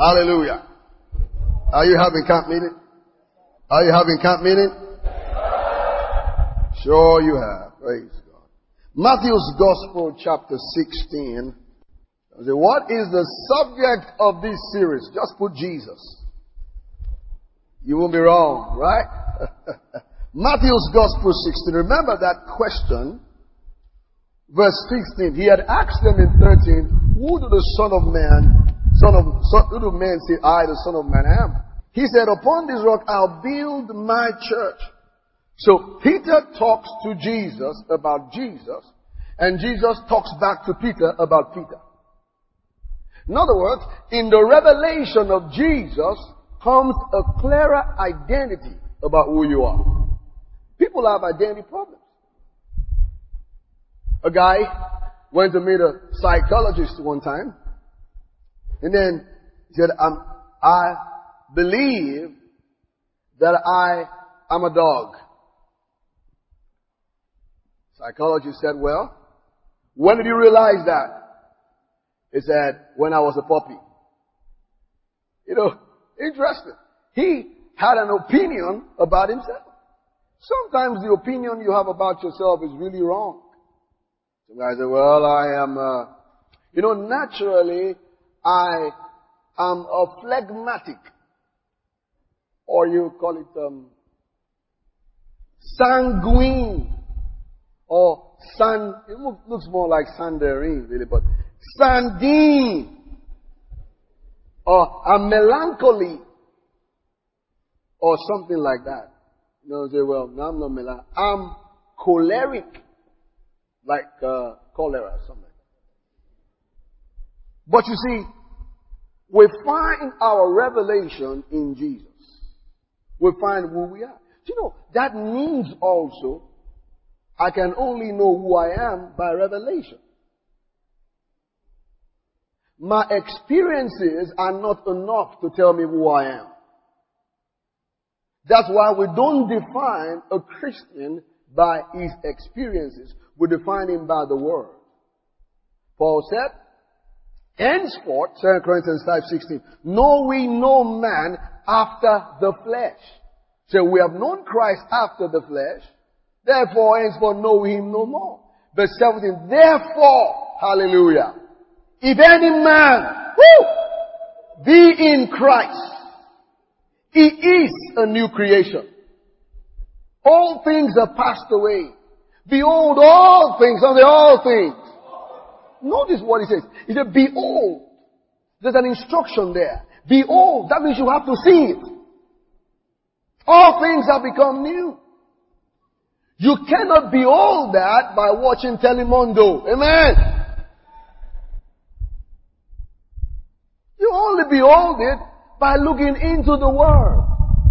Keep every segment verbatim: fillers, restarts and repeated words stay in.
Hallelujah. Are you having camp meeting? Are you having camp meeting? Sure you have. Praise God. Matthew's Gospel, chapter sixteen. What is the subject of this series? Just put Jesus. You won't be wrong, right? Matthew's Gospel sixteen. Remember that question. Verse sixteen. He had asked them in thirteen, who do the Son of Man, Son of, son, who do men say I, the Son of Man, am? He said, upon this rock I'll build my church. So Peter talks to Jesus about Jesus, and Jesus talks back to Peter about Peter. In other words, in the revelation of Jesus comes a clearer identity about who you are. People have identity problems. A guy went to meet a psychologist one time, and then he said, um, I believe that I am a dog. Psychologist said, well, when did you realize that? He said, when I was a puppy. You know, interesting. He had an opinion about himself. Sometimes the opinion you have about yourself is really wrong. Some guys say, well, I am, uh, you know, naturally, I am a phlegmatic. Or you call it, um, sanguine. Or san, it looks more like sandarine, really, but sanguine. Or a melancholy. Or something like that. You know, say, well, no, I'm not melancholy. I'm choleric. Like uh, cholera or something. But you see, we find our revelation in Jesus. We find who we are. You know, that means also, I can only know who I am by revelation. My experiences are not enough to tell me who I am. That's why we don't define a Christian by his experiences. We define him by the Word. Paul said, henceforth, Second Corinthians five sixteen, know we no man after the flesh. So we have known Christ after the flesh. Therefore, henceforth know him no more. Verse seventeen, therefore, hallelujah, if any man, woo, be in Christ, he is a new creation. All things are passed away. Behold, all things, are they all things? Notice what he says. He said, behold. There's an instruction there. Behold, that means you have to see it. All things have become new. You cannot behold that by watching Telemundo. Amen. You only behold it by looking into the Word.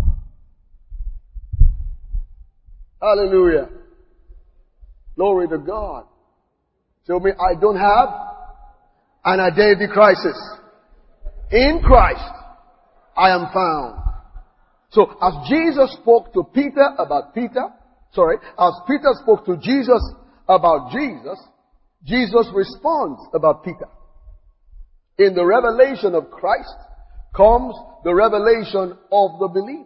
Hallelujah. Glory to God. Tell me, I don't have an identity crisis. In Christ, I am found. So, as Jesus spoke to Peter about Peter, sorry, as Peter spoke to Jesus about Jesus, Jesus responds about Peter. In the revelation of Christ comes the revelation of the believer.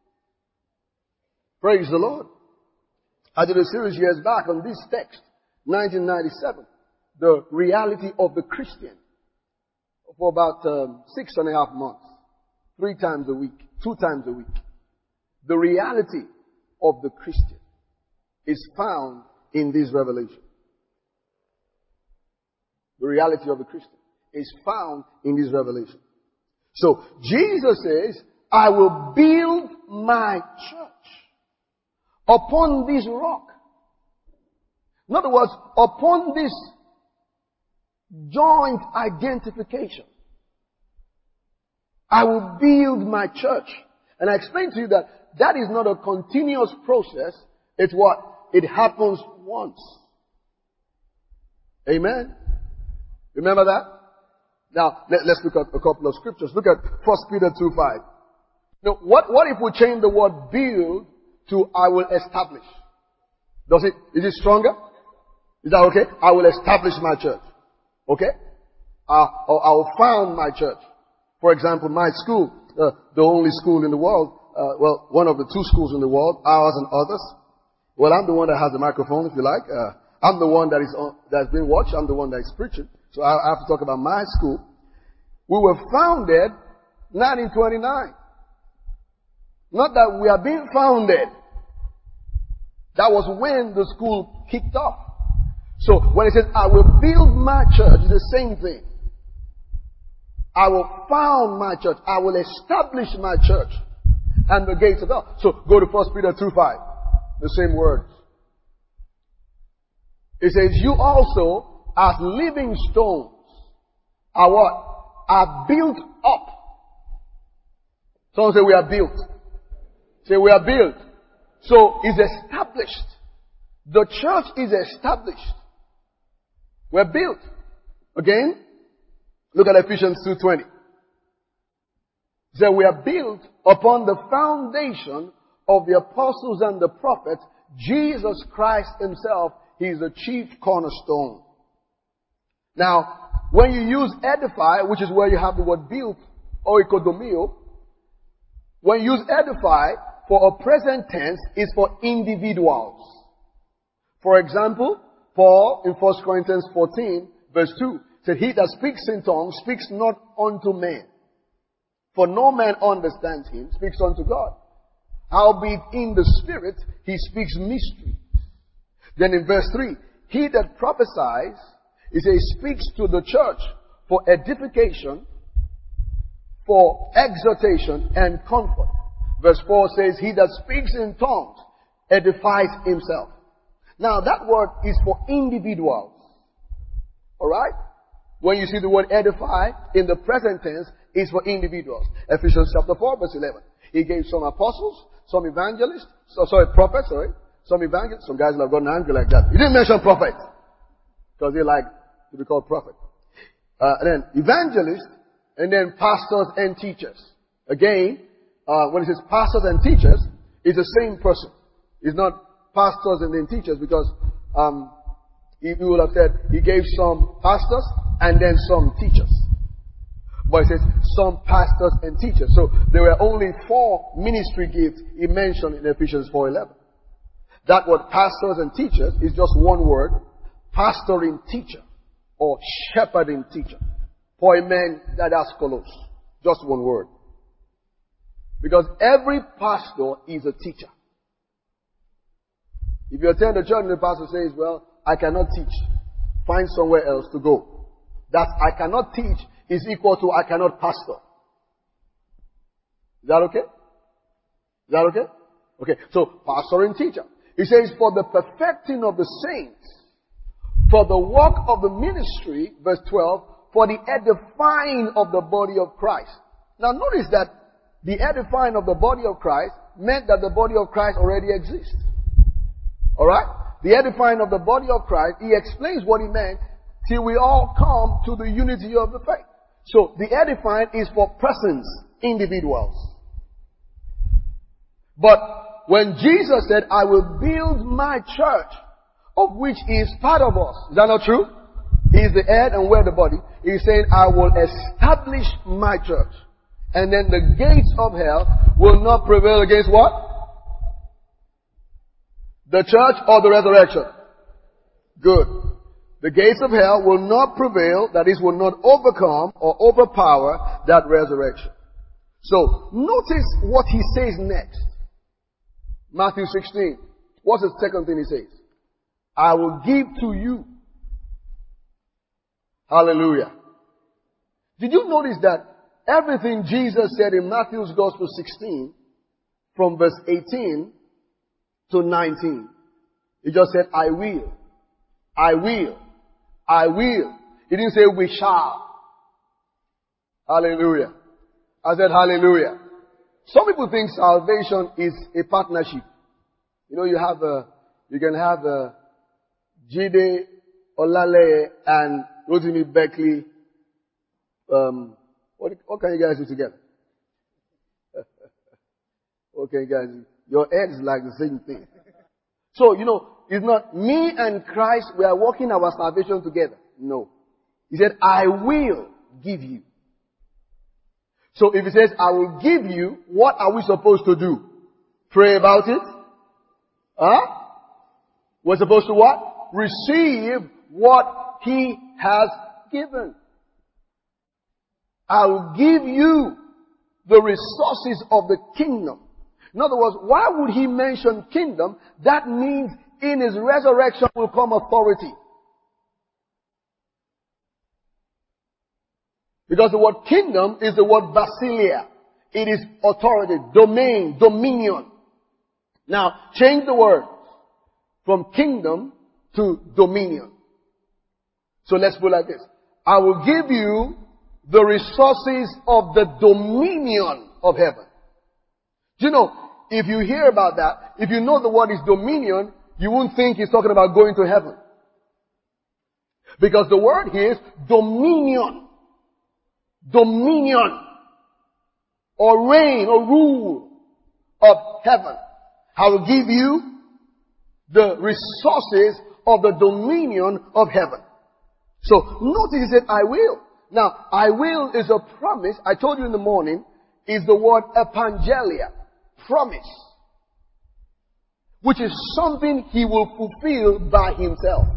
Praise the Lord. I did a series years back on this text, nineteen ninety-seven, the reality of the Christian, for about um, six and a half months, three times a week, two times a week. The reality of the Christian is found in this revelation. The reality of the Christian is found in this revelation. So Jesus says, I will build my church upon this rock. In other words, upon this joint identification, I will build my church. And I explained to you that that is not a continuous process. It's what? It happens once. Amen? Remember that? Now, let, let's look at a couple of scriptures. Look at First Peter two five. Now, what, what if we change the word build to I will establish? Does it, is it stronger? Is that okay? I will establish my church. Okay? Uh, or I will found my church. For example, my school, uh, the only school in the world, uh, well, one of the two schools in the world, ours and others. Well, I'm the one that has the microphone, if you like. Uh, I'm the one that is on, that's been watched. I'm the one that is preaching. So I, I have to talk about my school. We were founded nineteen twenty-nine. Not that we are being founded. That was when the school kicked off. So when it says, I will build my church, it's the same thing. I will found my church. I will establish my church. And the gates of hell. So go to First Peter two five. The same words. It says, you also, as living stones, are what? Are built up. Someone say we are built. Say we are built. So it's established. The church is established. We're built. Again, look at Ephesians two twenty. It says we are built upon the foundation of the apostles and the prophets. Jesus Christ himself, he is the chief cornerstone. Now, when you use edify, which is where you have the word built, or oikodomio, when you use edify for a present tense, is for individuals. For example, Paul in First Corinthians fourteen, verse two, said, he that speaks in tongues speaks not unto men. For no man understands him, speaks unto God. Howbeit in the Spirit, he speaks mysteries. Then in verse three, he that prophesies, he says, speaks to the church for edification, for exhortation and comfort. Verse four says, he that speaks in tongues edifies himself. Now that word is for individuals. Alright? When you see the word edify in the present tense, it's for individuals. Ephesians chapter four, verse eleven. He gave some apostles, some evangelists, so, sorry, prophets, sorry, some evangelists, some guys have got an angle like that. He didn't mention prophet, because they like to be called prophet. Uh, and then evangelists, and then pastors and teachers. Again, uh, when it says pastors and teachers, it's the same person. It's not pastors and then teachers, because um, he, he would have said he gave some pastors and then some teachers. But it says some pastors and teachers. So there were only four ministry gifts he mentioned in Ephesians four eleven. That word pastors and teachers is just one word. Pastoring teacher or shepherding teacher. Poimen didaskalos. Just one word. Because every pastor is a teacher. If you attend a church and the pastor says, well, I cannot teach, find somewhere else to go. That I cannot teach is equal to I cannot pastor. Is that okay? Is that okay? Okay, so pastor and teacher. He says, for the perfecting of the saints, for the work of the ministry, verse twelve, for the edifying of the body of Christ. Now notice that the edifying of the body of Christ meant that the body of Christ already exists. Alright? The edifying of the body of Christ, he explains what he meant till we all come to the unity of the faith. So the edifying is for persons, individuals. But when Jesus said, I will build my church, of which he is part of us. Is that not true? He is the head and we're the body. He's saying, I will establish my church. And then the gates of hell will not prevail against what? The church or the resurrection? Good. The gates of hell will not prevail, that is, will not overcome or overpower that resurrection. So, notice what he says next. Matthew sixteen. What's the second thing he says? I will give to you. Hallelujah. Did you notice that everything Jesus said in Matthew's Gospel sixteen, from verse eighteen to nineteen, he just said, I will. I will. I will. He didn't say we shall. Hallelujah. I said hallelujah. Some people think salvation is a partnership. You know, you have a, you can have a Jide Olale and Rotimi Beckley. Um, what, what can you guys do together? What can you guys do? Your heads like the same thing. So, you know, it's not me and Christ, we are working our salvation together. No. He said, I will give you. So if he says, I will give you, what are we supposed to do? Pray about it? Huh? We're supposed to what? Receive what he has given. I will give you the resources of the kingdom. In other words, why would he mention kingdom? That means in his resurrection will come authority. Because the word kingdom is the word basileia. It is authority, domain, dominion. Now, change the word from kingdom to dominion. So let's put it like this. I will give you the resources of the dominion of heaven. Do you know, if you hear about that, if you know the word is dominion, you won't think he's talking about going to heaven. Because the word here is dominion. Dominion. Or reign or rule of heaven. I will give you the resources of the dominion of heaven. So notice he said, I will. Now, I will is a promise. I told you in the morning, is the word epangelia. Promise. Which is something he will fulfill by himself.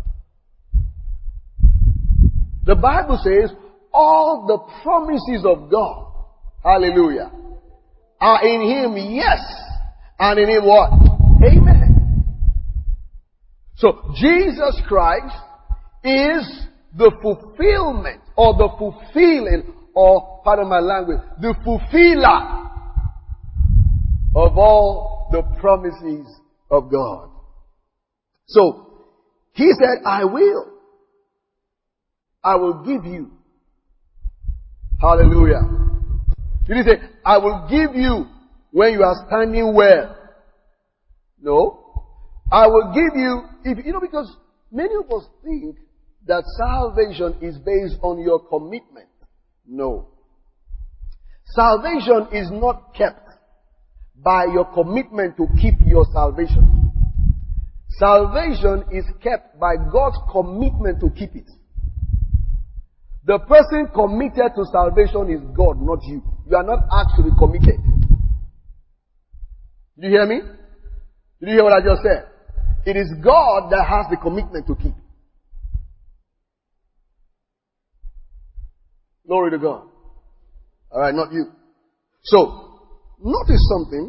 The Bible says, all the promises of God, hallelujah, are in him, yes, and in him what? Amen. So, Jesus Christ is the fulfillment, or the fulfilling, or, pardon my language, the fulfiller of all the promises of God. So, he said, I will. I will give you. Hallelujah. Did he say, I will give you when you are standing well? No. I will give you, if, you know, because many of us think that salvation is based on your commitment. No. Salvation is not kept by your commitment to keep your salvation. Salvation is kept by God's commitment to keep it. The person committed to salvation is God, not you. You are not actually committed. Did you hear me? Did you hear what I just said? It is God that has the commitment to keep. Glory to God. Alright, not you. So, notice something.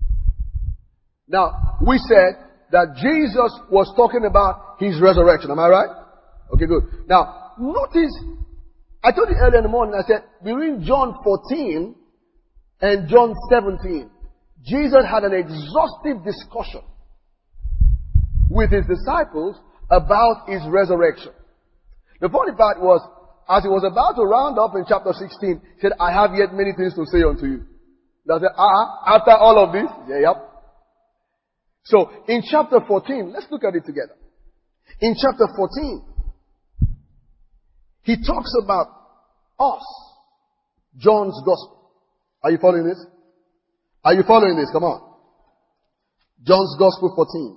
Now, we said that Jesus was talking about his resurrection. Am I right? Okay, good. Now, notice, I told you earlier in the morning, I said, between John fourteen and John seventeen, Jesus had an exhaustive discussion with his disciples about his resurrection. The funny part was, as he was about to round up in chapter sixteen, he said, I have yet many things to say unto you. And I said, ah, after all of this? Yeah, yep. So, in chapter fourteen, let's look at it together. In chapter fourteen, he talks about us. John's gospel. Are you following this? Are you following this? Come on. John's gospel fourteen.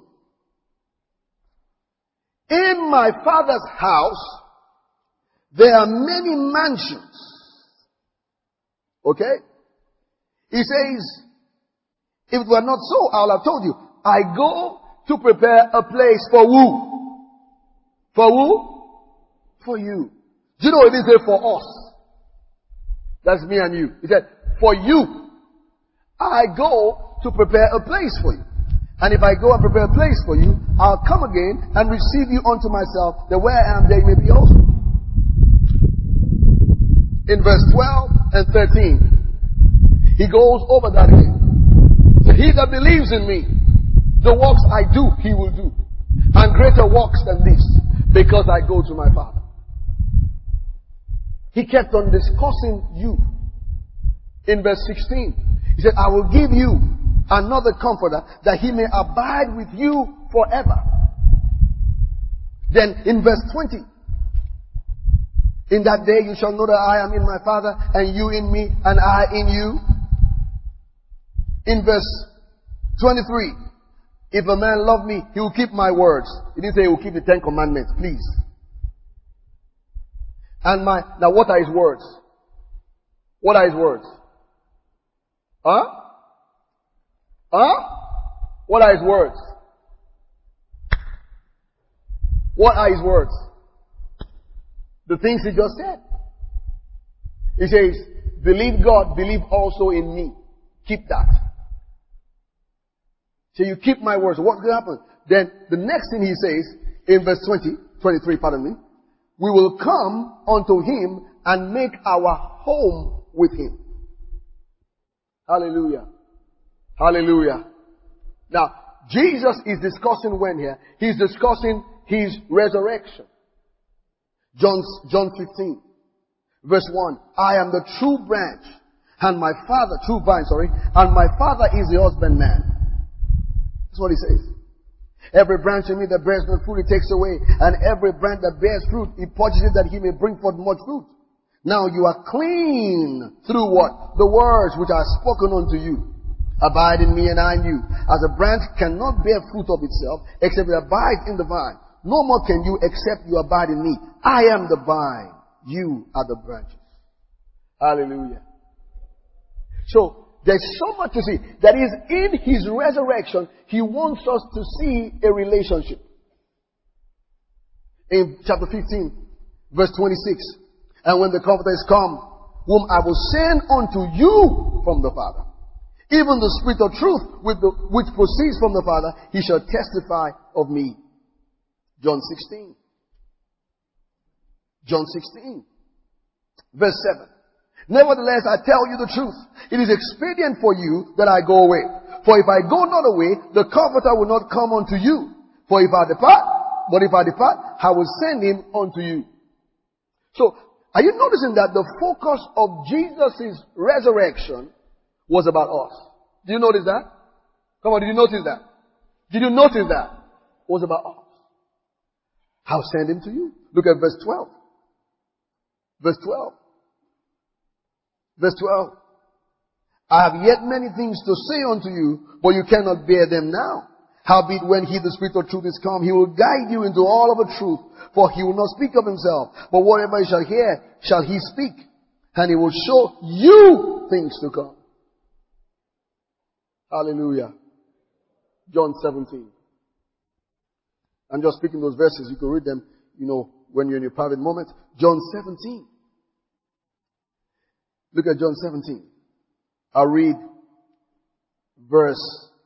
In my Father's house, there are many mansions. Okay? He says, if it were not so, I'll have told you, I go to prepare a place for who? For who? For you. Do you know what it is for us? That's me and you. He said, for you, I go to prepare a place for you. And if I go and prepare a place for you, I'll come again and receive you unto myself, that where I am, there you may be also. In verse twelve and thirteen, he goes over that again. So he that believes in me, the works I do, he will do. And greater works than this, because I go to my Father. He kept on discussing you. In verse sixteen, he said, I will give you another comforter, that he may abide with you forever. Then in verse twenty, in that day you shall know that I am in my Father, and you in me, and I in you. In verse twenty-three, if a man love me, he will keep my words. He didn't say he will keep the Ten Commandments, please. And my, now what are his words? What are his words? Huh? Huh? What are his words? What are his words? The things he just said. He says, believe God, believe also in me. Keep that. So you keep my words. What's going to happen? Then the next thing he says in verse twenty, twenty-three, pardon me, we will come unto him and make our home with him. Hallelujah. Hallelujah. Now, Jesus is discussing when here? He's discussing his resurrection. John, John fifteen, verse one. I am the true branch, and my father, true vine, sorry, and my father is the husbandman. That's what he says. Every branch in me that bears no fruit, he takes away, and every branch that bears fruit, he purges it that he may bring forth much fruit. Now you are clean through what? The words which I have spoken unto you. Abide in me and I in you. As a branch cannot bear fruit of itself, except it abides in the vine. No more can you except you abide in me. I am the vine. You are the branches. Hallelujah. So, there's so much to see. That is, in his resurrection, he wants us to see a relationship. In chapter fifteen, verse twenty-six. And when the Comforter is come, whom I will send unto you from the Father, even the Spirit of truth with the, which proceeds from the Father, he shall testify of me. John sixteen. John sixteen. Verse seven. Nevertheless, I tell you the truth. It is expedient for you that I go away. For if I go not away, the Comforter will not come unto you. For if I depart, but if I depart, I will send him unto you. So, are you noticing that the focus of Jesus' resurrection was about us? Did you notice that? Come on, did you notice that? Did you notice that? It was about us. I'll send him to you. Look at verse twelve. Verse twelve. Verse twelve. I have yet many things to say unto you, but you cannot bear them now. Howbeit when he, the Spirit of truth, is come, he will guide you into all of the truth. For he will not speak of himself, but whatever he shall hear, shall he speak. And he will show you things to come. Hallelujah. John seventeen. I'm just speaking those verses. You can read them, you know, when you're in your private moment. John seventeen. Look at John seventeen. I'll read verse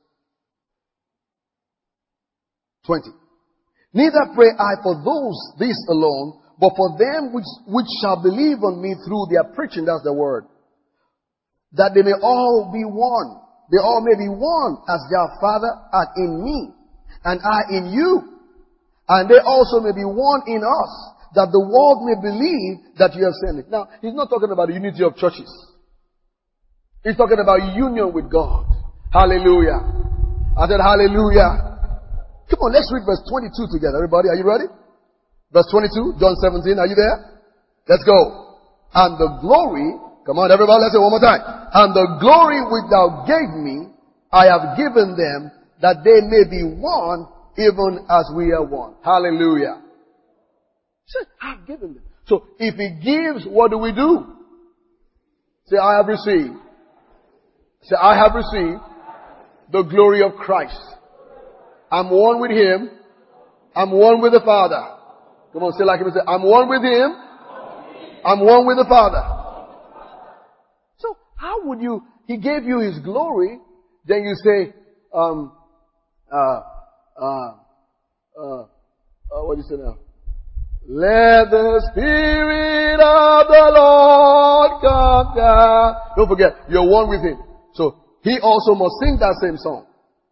twenty. Neither pray I for those, this alone, but for them which, which shall believe on me through their preaching, that's the word, that they may all be one. They all may be one, as their Father art in me, and I in you. And they also may be one in us, that the world may believe that you have sent me. Now, he's not talking about the unity of churches. He's talking about union with God. Hallelujah. I said hallelujah. Come on, let's read verse twenty-two together. Everybody, are you ready? Verse twenty-two, John seventeen, are you there? Let's go. And the glory, come on everybody, let's say it one more time. And the glory which thou gave me, I have given them, that they may be one, even as we are one. Hallelujah. Say, I've given them. So, if he gives, what do we do? Say, I have received. Say, I have received the glory of Christ. I'm one with him. I'm one with the Father. Come on, say like him. Say, I'm one with him. I'm one with the Father. So, how would you, he gave you his glory, then you say, um, uh, uh, uh, uh what do you say now? Let the Spirit of the Lord come down. Don't forget, you're one with him. So, he also must sing that same song.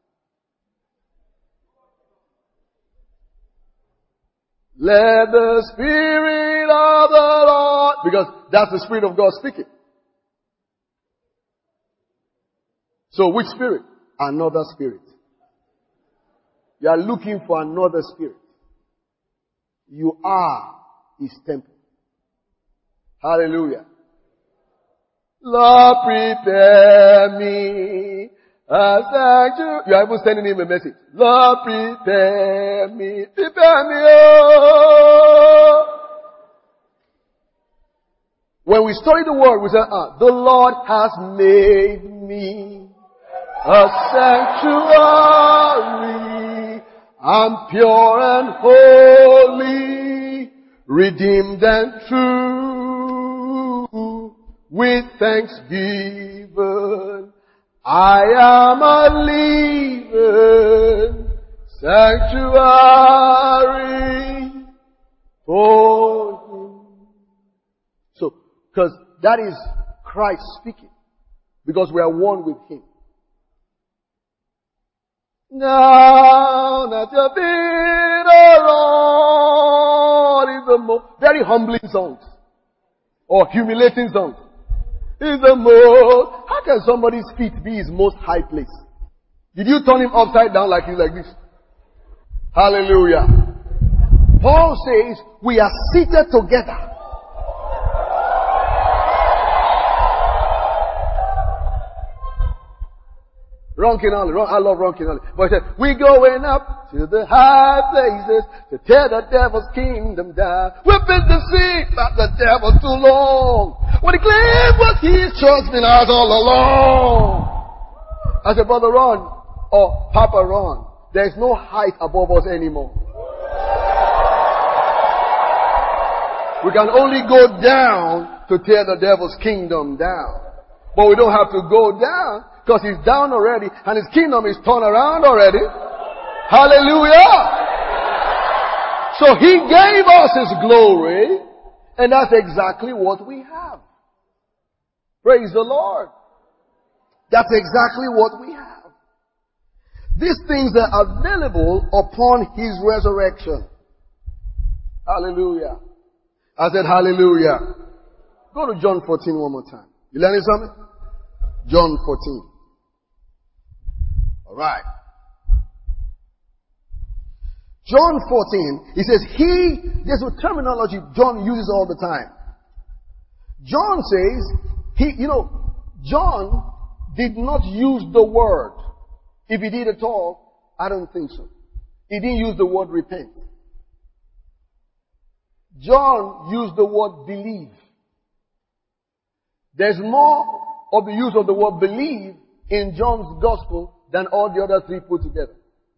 Let the Spirit of the Lord, because that's the Spirit of God speaking. So which spirit? Another spirit. You are looking for another spirit. You are his temple. Hallelujah. Lord, prepare me a sanctuary. You are even sending him a message. Lord, prepare me. Prepare me, oh. When we study the word, we say, ah, the Lord has made me a sanctuary. I'm pure and holy, redeemed and true. With thanksgiving, I am a living sanctuary for Him. So, because that is Christ speaking. Because we are one with Him. Now that you've been around is the most very humbling songs. Or humiliating songs. Is the most, how can somebody's feet be his most high place? Did you turn him upside down like he's like this? Hallelujah. Paul says, we are seated together. Ron Kinali, Ron, I love Ron Kinali. But he said, we going up to the high places to tear the devil's kingdom down. We've been deceived by the devil too long. When he claimed what his church been ours all along. I said, Brother Ron, or Papa Ron, there is no height above us anymore. We can only go down to tear the devil's kingdom down. But we don't have to go down because he's down already and his kingdom is turned around already. Hallelujah! So he gave us his glory and that's exactly what we have. Praise the Lord. That's exactly what we have. These things are available upon his resurrection. Hallelujah. I said hallelujah. Go to John fourteen one more time. You learning something? John fourteen. Alright. John fourteen, he says he, there's a terminology John uses all the time. John says, he, you know, John did not use the word. If he did at all, I don't think so. He didn't use the word repent. John used the word believe. There's more of the use of the word believe in John's gospel than all the other three put together.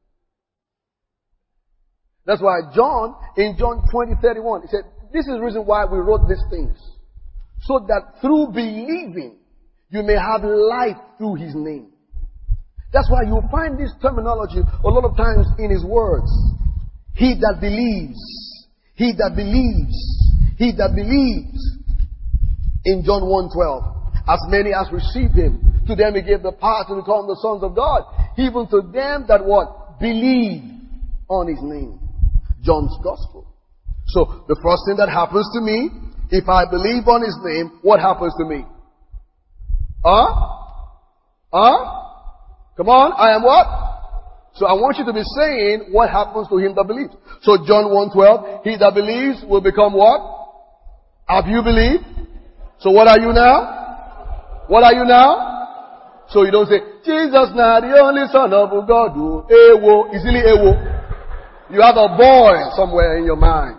That's why John, in John twenty thirty-one, he said, this is the reason why we wrote these things. So that through believing, you may have life through his name. That's why you'll find this terminology a lot of times in his words. He that believes, he that believes, he that believes. In John one twelve, as many as received him, to them he gave the power to become the sons of God, even to them that what? Believe on his name. John's gospel. So, the first thing that happens to me, if I believe on his name, what happens to me? Huh? Huh? Come on, I am what? So I want you to be saying what happens to him that believes. So John one twelve, he that believes will become what? Have you believed? So what are you now? What are you now? So you don't say, Jesus now the only son of God. Ewo, easily ewo. You have a boy somewhere in your mind.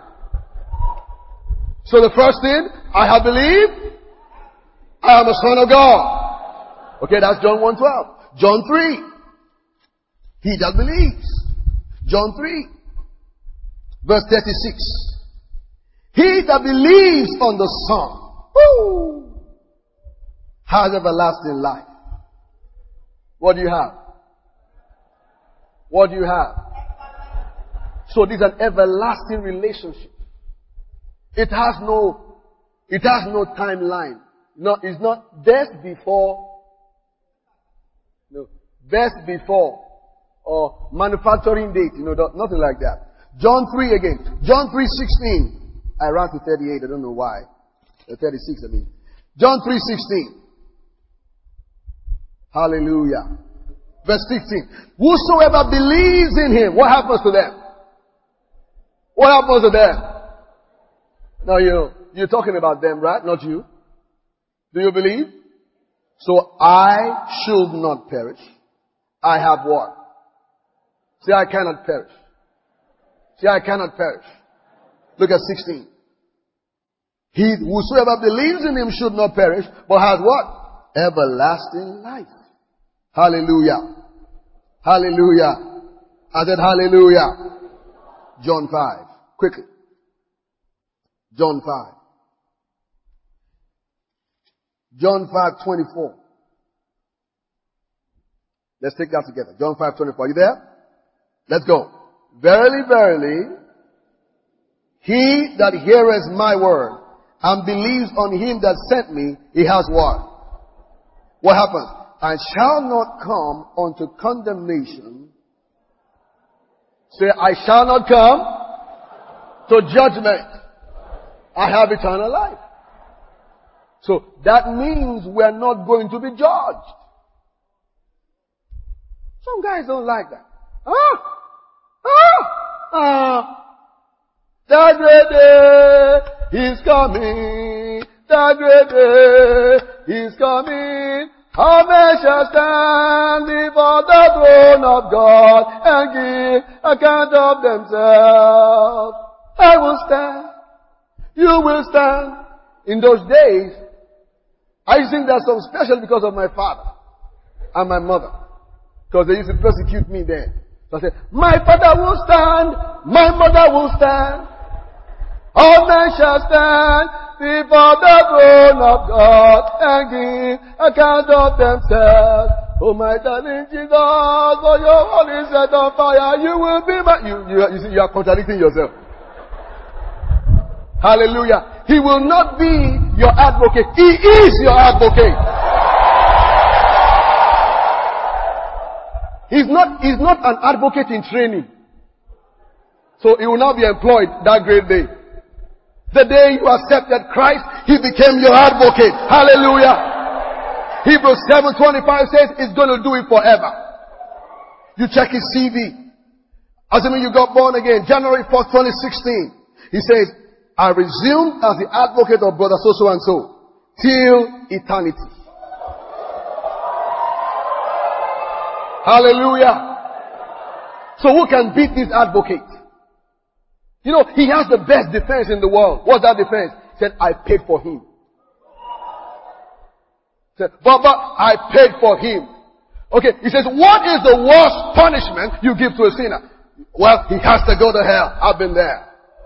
So the first thing, I have believed, I am a son of God. Okay, that's John one twelve. John three, he that believes. John three, verse thirty-six. He that believes on the Son, woo, has everlasting life. What do you have? What do you have? So this is an everlasting relationship. It has no, it has no timeline. No, it's not death before, no, death before, or manufacturing date, you know, nothing like that. John three again. John three sixteen. I ran to thirty-eight, I don't know why. Uh, thirty-six, I mean. John three sixteen. Hallelujah. Verse fifteen. Whosoever believes in him, what happens to them? What happens to them? Now you know, you're talking about them, right? Not you. Do you believe? So I should not perish. I have what? See, I cannot perish. See, I cannot perish. Look at sixteen. He whosoever believes in him should not perish, but has what? Everlasting life. Hallelujah. Hallelujah. I said hallelujah. John five. Quickly. John five. John five twenty-four. Let's take that together. John five twenty-four. Are you there? Let's go. Verily, verily, he that heareth my word and believes on him that sent me, he has what? What happens? And shall not come unto condemnation. Say, I shall not come to judgment. I have eternal life. So that means we're not going to be judged. Some guys don't like that. Ah! Ah! Ah! The great day is coming. The great day is coming. How men shall stand before the throne of God and give account of themselves. I will stand. You will stand. In those days, I think that's so special because of my father and my mother. Because they used to persecute me then. So I said, my father will stand, my mother will stand. All men shall stand before the throne of God and give account of themselves. Oh my darling Jesus, for your holy set on fire, you will be my... You, you, you see, you are contradicting yourself. Hallelujah. He will not be your advocate. He is your advocate. He's not, he's not an advocate in training. So he will not be employed that great day. The day you accepted Christ, he became your advocate. Hallelujah. Hebrews seven twenty-five says he's going to do it forever. You check his C V. Assuming you got born again, January fourth, twenty sixteen. He says, I resumed as the advocate of brother so so and so till eternity. Hallelujah. So who can beat this advocate? You know, he has the best defense in the world. What's that defense? He said, I paid for him. He said, Baba, I paid for him. Okay, he says, what is the worst punishment you give to a sinner? Well, he has to go to hell. I've been there.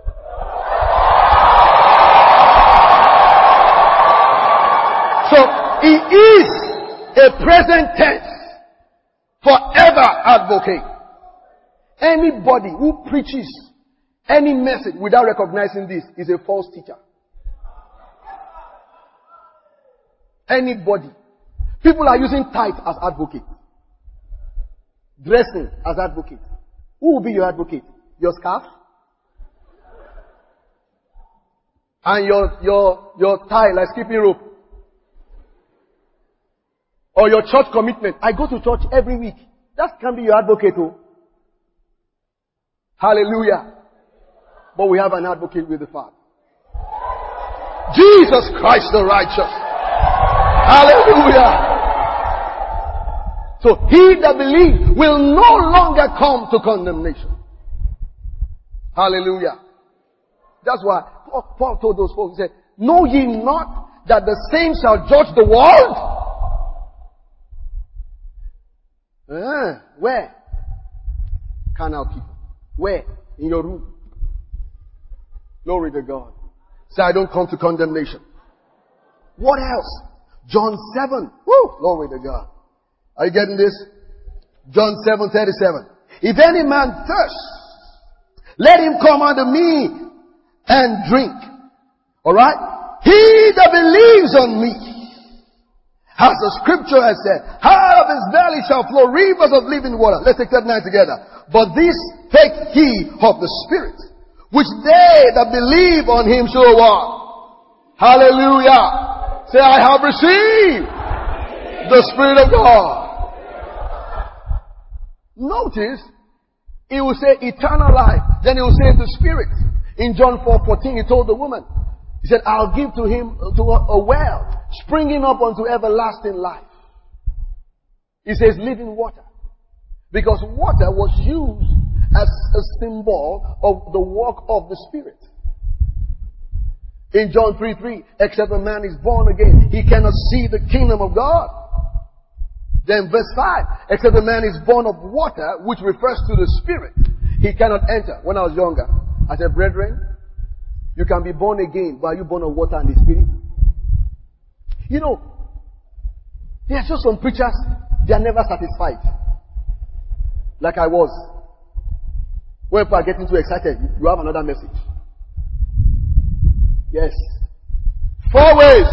So, he is a present tense, forever advocate. Anybody who preaches any message without recognizing this is a false teacher. Anybody. People are using tithe as advocate. Dressing as advocate. Who will be your advocate? Your scarf? And your, your, your tie like skipping rope? Or your church commitment? I go to church every week. That can be your advocate too. Hallelujah. But we have an advocate with the Father. Jesus Christ the righteous. Hallelujah. So he that believes will no longer come to condemnation. Hallelujah. That's why Paul, Paul told those folks, he said, know ye not that the saints shall judge the world? Uh, where? Carnal people. Where? In your room. Glory to God. Say, I don't come to condemnation. What else? John seven. Woo! Glory to God. Are you getting this? John seven thirty-seven. If any man thirst, let him come unto me and drink. Alright? He that believes on me, as the scripture has said, out of his belly shall flow rivers of living water. Let's take that nine together. But this take ye of the Spirit, which they that believe on him shall what? Hallelujah. Say, I have received the Spirit of God. Notice, he will say eternal life. Then he will say the Spirit. In John four fourteen, he told the woman, he said, I'll give to him to a well springing up unto everlasting life. He says living water. Because water was used as a symbol of the work of the Spirit. In John three three, except a man is born again, he cannot see the kingdom of God. Then verse five, except a man is born of water, which refers to the Spirit, he cannot enter. When I was younger, I said, brethren, you can be born again, but are you born of water and the Spirit? You know, there are just some preachers, they are never satisfied. Like I was. When people are getting too excited, you have another message. Yes. Four ways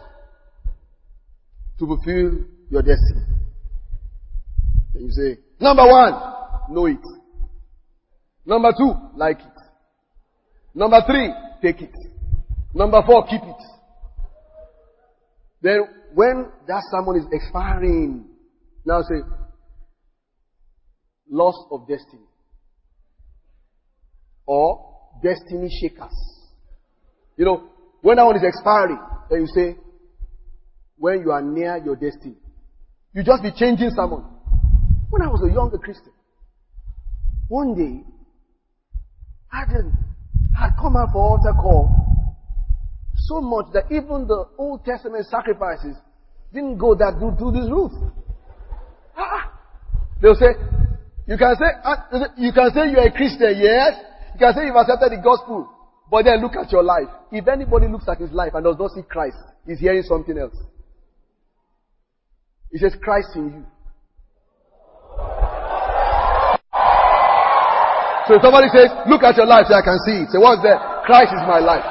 to fulfill your destiny. Then you say, number one, know it. Number two, like it. Number three, take it. Number four, keep it. Then when that sermon is expiring, now say, loss of destiny. Or destiny shakers. You know, when that one is expiring, then you say, when you are near your destiny. You just be changing sermon. When I was a younger Christian, one day, I didn't, I had come out for altar call so much that even the Old Testament sacrifices didn't go that good through this roof. Ah, they'll say, you can say, you can say you're a Christian, yes. You can say you've accepted the gospel. But then look at your life. If anybody looks at his life and does not see Christ, he's hearing something else. He says, Christ in you. So if somebody says, look at your life, say, I can see it. Say, what's there? Christ is my life.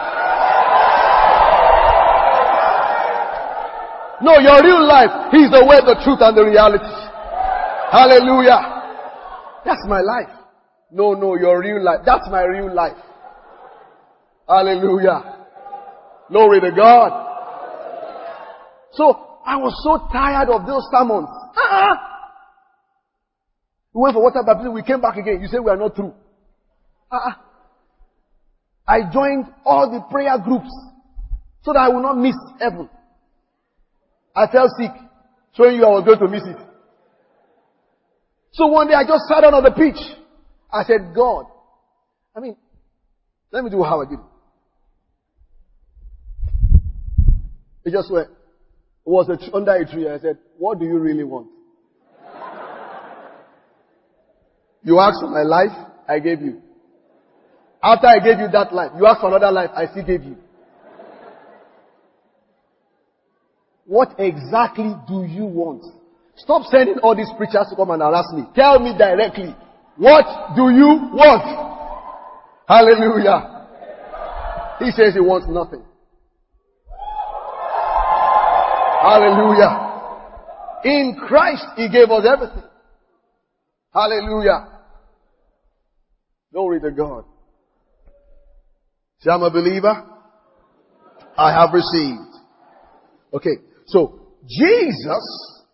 No, your real life, He's the way, the truth, and the reality. Hallelujah. That's my life. No, no, your real life. That's my real life. Hallelujah. Glory to God. So, I was so tired of those sermons. Uh-uh. We went for water baptism, we came back again. You say we are not through. Uh-uh. I joined all the prayer groups so that I will not miss heaven. I felt sick, showing you I was going to miss it. So one day I just sat down on the pitch. I said, God, I mean, let me do how I did it. It just went, it was a, under a tree. I said, what do you really want? You asked for my life, I gave you. After I gave you that life, you asked for another life, I still gave you. What exactly do you want? Stop sending all these preachers to come and harass me. Tell me directly. What do you want? Hallelujah. He says he wants nothing. Hallelujah. In Christ, He gave us everything. Hallelujah. Glory to God. Say, I'm a believer. I have received. Okay. So, Jesus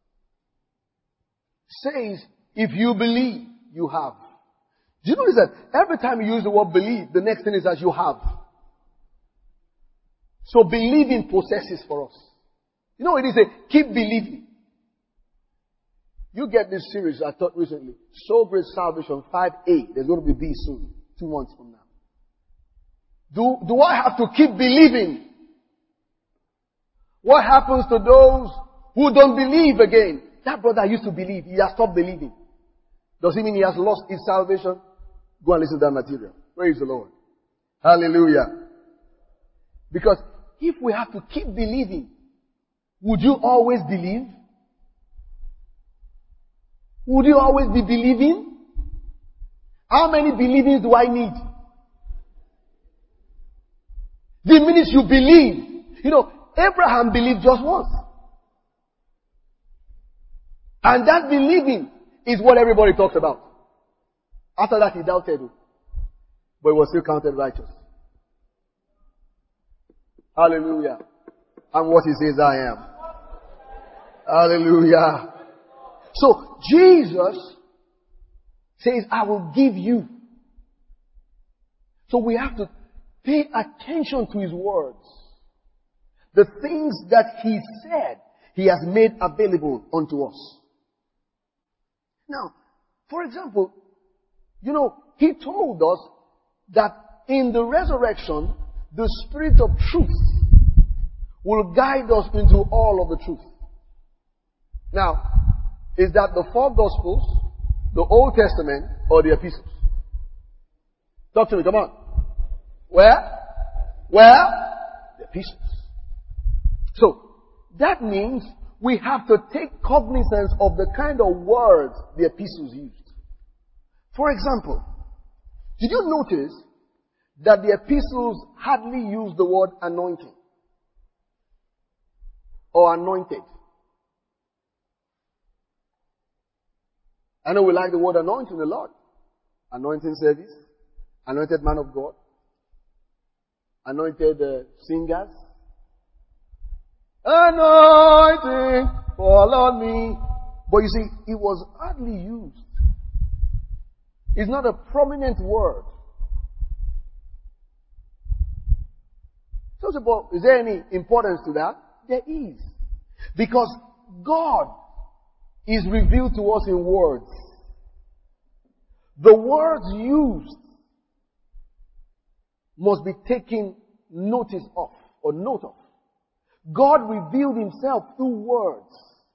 says, if you believe, you have. Do you notice that every time you use the word believe, the next thing is that you have. So believing possesses for us. You know what it is? Keep believing. You get this series I taught recently. So Great Salvation five A. There's going to be B soon. Two months from now. Do, do I have to keep believing? What happens to those who don't believe again? That brother used to believe. He has stopped believing. Does it mean he has lost his salvation? Go and listen to that material. Praise the Lord. Hallelujah. Because if we have to keep believing, would you always believe? Would you always be believing? How many believings do I need? The minute you believe, you know, Abraham believed just once. And that believing is what everybody talks about. After that, he doubted, but he was still counted righteous. Hallelujah. I'm what He says I am. Hallelujah. So, Jesus says, I will give you. So we have to pay attention to His words. The things that He said, He has made available unto us. Now, for example, you know, He told us that in the resurrection, the Spirit of truth will guide us into all of the truth. Now, is that the four Gospels, the Old Testament, or the epistles? Talk to me, come on. Where? Where? The epistles. So, that means we have to take cognizance of the kind of words the epistles used. For example, did you notice that the epistles hardly use the word anointing or anointed? I know we like the word anointing a lot. Anointing service, anointed man of God, anointed uh, singers. Anointing, follow me. But you see, it was hardly used. It's not a prominent word. So, but is there any importance to that? There is. Because God is revealed to us in words. The words used must be taken notice of or note of. God revealed himself through words.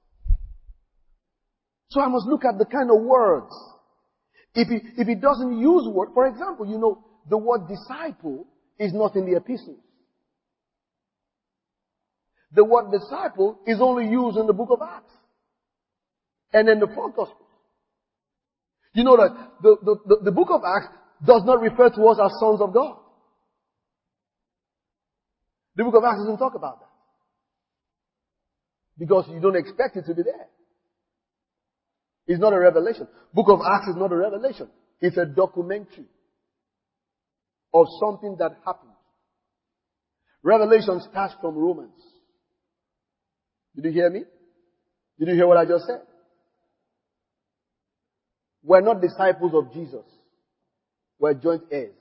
So I must look at the kind of words. If he, if he doesn't use word, for example, you know, the word disciple is not in the epistles. The word disciple is only used in the book of Acts. And in the four Gospels. You know that the, the, the, the book of Acts does not refer to us as sons of God. The book of Acts doesn't talk about that. Because you don't expect it to be there. It's not a revelation. Book of Acts is not a revelation. It's a documentary of something that happened. Revelation starts from Romans. Did you hear me? Did you hear what I just said? We're not disciples of Jesus. We're joint heirs.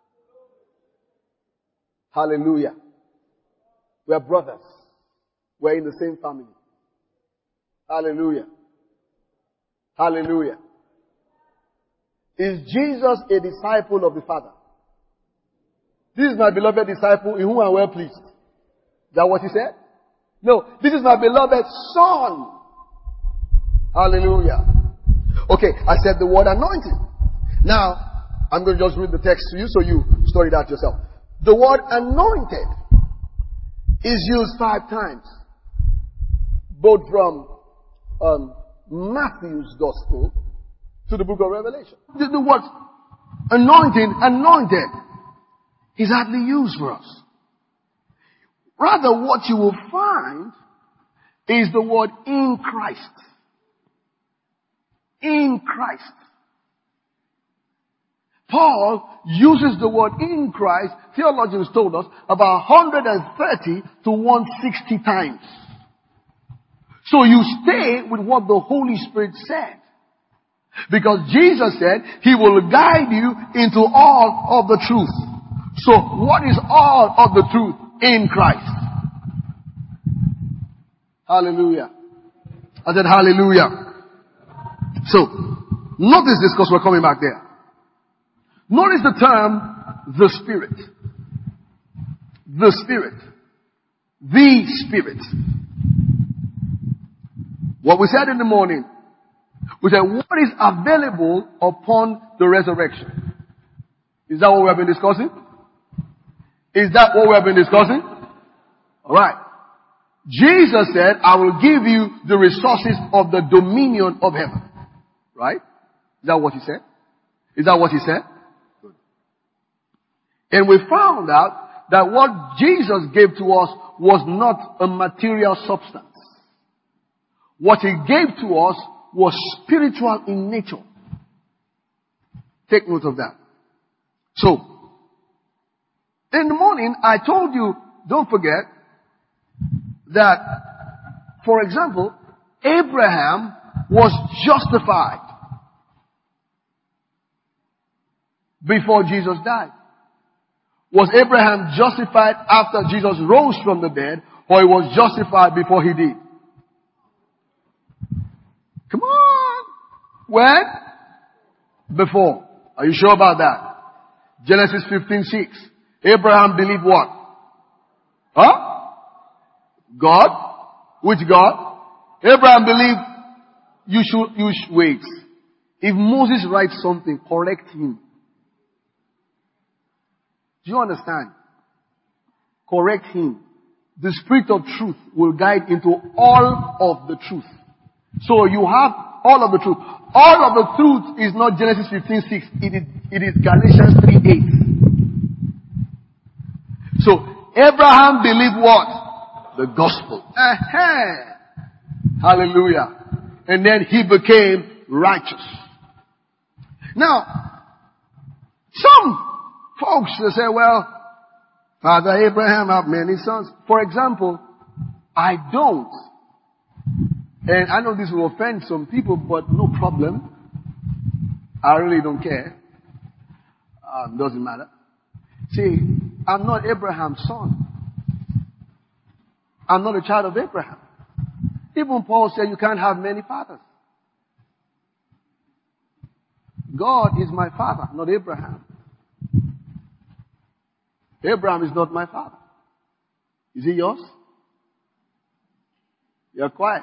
Hallelujah. We're brothers. We're in the same family. Hallelujah. Hallelujah. Is Jesus a disciple of the Father? This is my beloved disciple in whom I am well pleased. Is that what he said? No, this is my beloved son. Hallelujah. Okay, I said the word anointing. Now, I'm going to just read the text to you so you study that yourself. The word anointed is used five times. Both from um, Matthew's gospel to the book of Revelation. The, the word anointing, anointed, is hardly used for us. Rather, what you will find is the word in Christ. In Christ. Paul uses the word in Christ, theologians told us, about one hundred thirty to one hundred sixty times. So you stay with what the Holy Spirit said. Because Jesus said, He will guide you into all of the truth. So what is all of the truth? In Christ. Hallelujah. I said hallelujah. So, notice this because we're coming back there. Notice the term, the Spirit. The Spirit. The Spirit. What we said in the morning, we said, what is available upon the resurrection? Is that what we have been discussing? Is that what we have been discussing? Alright. Jesus said, I will give you the resources of the dominion of heaven. Right? Is that what he said? Is that what he said? Good. And we found out that what Jesus gave to us was not a material substance. What he gave to us was spiritual in nature. Take note of that. So, in the morning, I told you, don't forget, that, for example, Abraham was justified before Jesus died. Was Abraham justified after Jesus rose from the dead, or he was justified before he did? Come on. When? Before. Are you sure about that? Genesis fifteen six. Abraham believed what? Huh? God? Which God? Abraham believed you should, you should wait. If Moses writes something, correct him. Do you understand? Correct him. The Spirit of truth will guide into all of the truth. So you have all of the truth. All of the truth is not Genesis fifteen six. It is, it is Galatians three eight. So Abraham believed what? The gospel. Uh-huh. Hallelujah. And then he became righteous. Now, some folks they say, well, Father Abraham had many sons. For example, I don't. And I know this will offend some people, but no problem. I really don't care. Um, doesn't matter. See, I'm not Abraham's son. I'm not a child of Abraham. Even Paul said you can't have many fathers. God is my father, not Abraham. Abraham is not my father. Is he yours? You're quiet.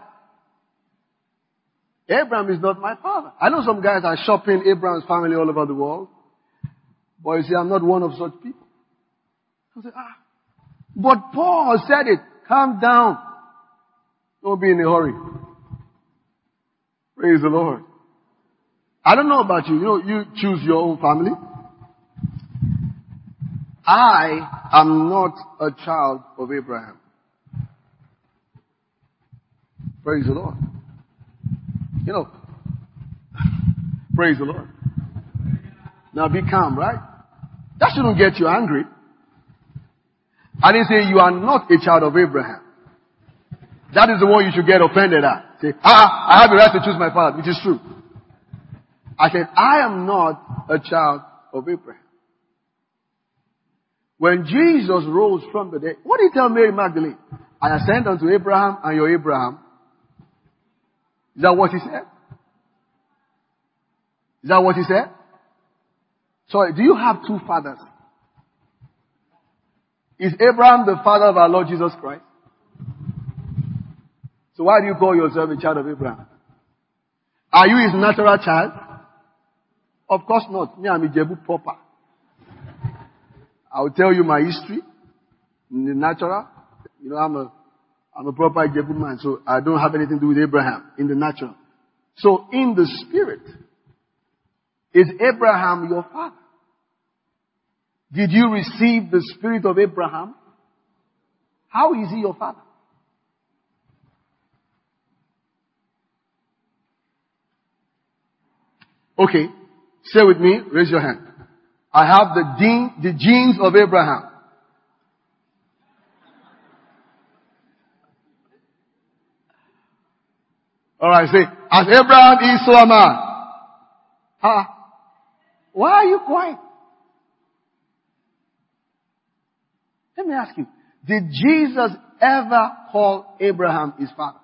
Abraham is not my father. I know some guys are shopping Abraham's family all over the world. But you see, I'm not one of such people. I say, ah. But Paul said it. Calm down. Don't be in a hurry. Praise the Lord. I don't know about you. You know, you choose your own family. I am not a child of Abraham. Praise the Lord. You know, praise the Lord. Now be calm, right? That shouldn't get you angry. I didn't say you are not a child of Abraham. That is the one you should get offended at. Say, ah, I have the right to choose my father, which is true. I said, I am not a child of Abraham. When Jesus rose from the dead, what did he tell Mary Magdalene? I ascend unto Abraham and your Abraham. Is that what he said? Is that what he said? Sorry, do you have two fathers? Is Abraham the father of our Lord Jesus Christ? So why do you call yourself a child of Abraham? Are you his natural child? Of course not. Me, I'm a Jebu proper. I will tell you my history in the natural. You know, I'm a, I'm a proper Jebu man, so I don't have anything to do with Abraham in the natural. So in the spirit, is Abraham your father? Did you receive the spirit of Abraham? How is he your father? Okay, say with me, raise your hand. I have the, gene, the genes of Abraham. Alright, say, as Abraham is, so am I. Huh? Why are you quiet? Let me ask you, did Jesus ever call Abraham his father?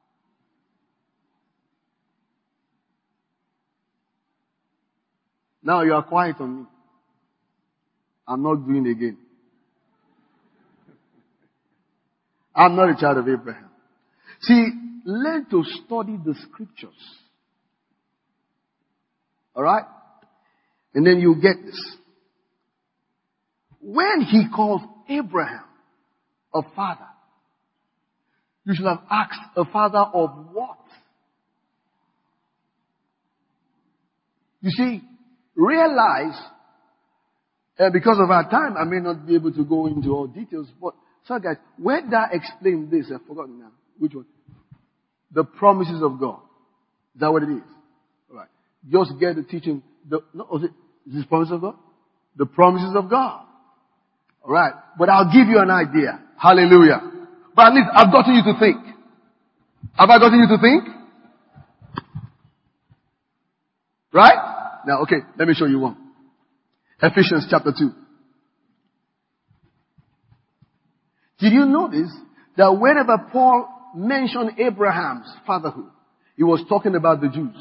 Now you are quiet on me. I'm not doing it again. I'm not a child of Abraham. See, learn to study the scriptures. Alright? And then you get this. When he called Abraham a father, you should have asked, a father of what? You see, realize, uh, because of our time, I may not be able to go into all details, but, so guys, where did I explain this? I've forgotten now. Which one? The promises of God. Is that what it is? Alright. Just get the teaching. The, no, is it, is this promise of God? The promises of God. Alright. But I'll give you an idea. Hallelujah. But at least I've gotten you to think. Have I gotten you to think? Right? Now, okay, let me show you one. Ephesians chapter two. Did you notice that whenever Paul mentioned Abraham's fatherhood, he was talking about the Jews?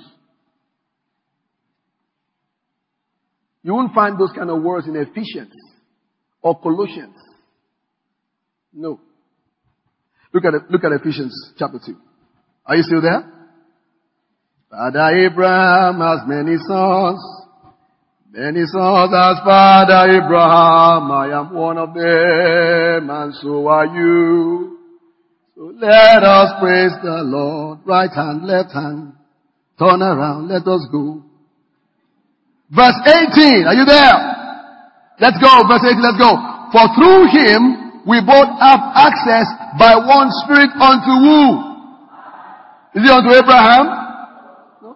You won't find those kind of words in Ephesians or Colossians. No. Look at it, look at Ephesians chapter two. Are you still there? Father Abraham has many sons. Many sons as Father Abraham. I am one of them, and so are you. So let us praise the Lord. Right hand, left hand. Turn around, let us go. Verse eighteen, are you there? Let's go, verse eighteen, let's go. For through him we both have access by one Spirit unto who? Is it unto Abraham? No.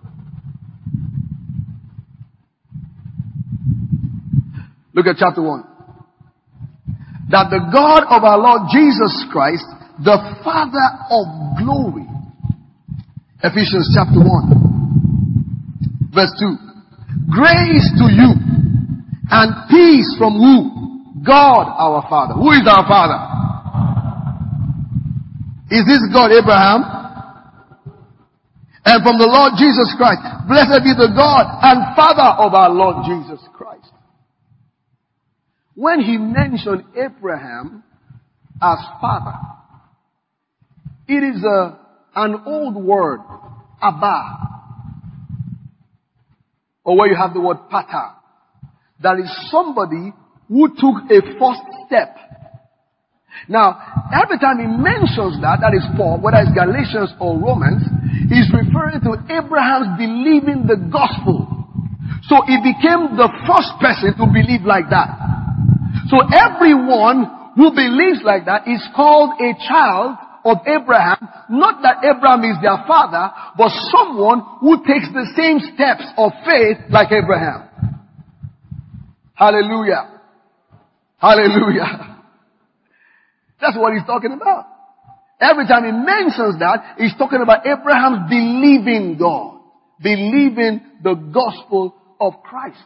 Look at chapter one. That the God of our Lord Jesus Christ, the Father of glory. Ephesians chapter one. Verse two. Grace to you and peace from who? God our Father. Who is our Father? Is this God Abraham? And from the Lord Jesus Christ. Blessed be the God and Father of our Lord Jesus Christ. When he mentioned Abraham as father, it is a, an old word, Abba. Or where you have the word Pata. That is somebody who took a first step. Now, every time he mentions that, that is Paul, whether it's Galatians or Romans, he's referring to Abraham's believing the gospel. So he became the first person to believe like that. So everyone who believes like that is called a child of Abraham. Not that Abraham is their father, but someone who takes the same steps of faith like Abraham. Hallelujah. Hallelujah. That's what he's talking about. Every time he mentions that, he's talking about Abraham's believing God. Believing the gospel of Christ.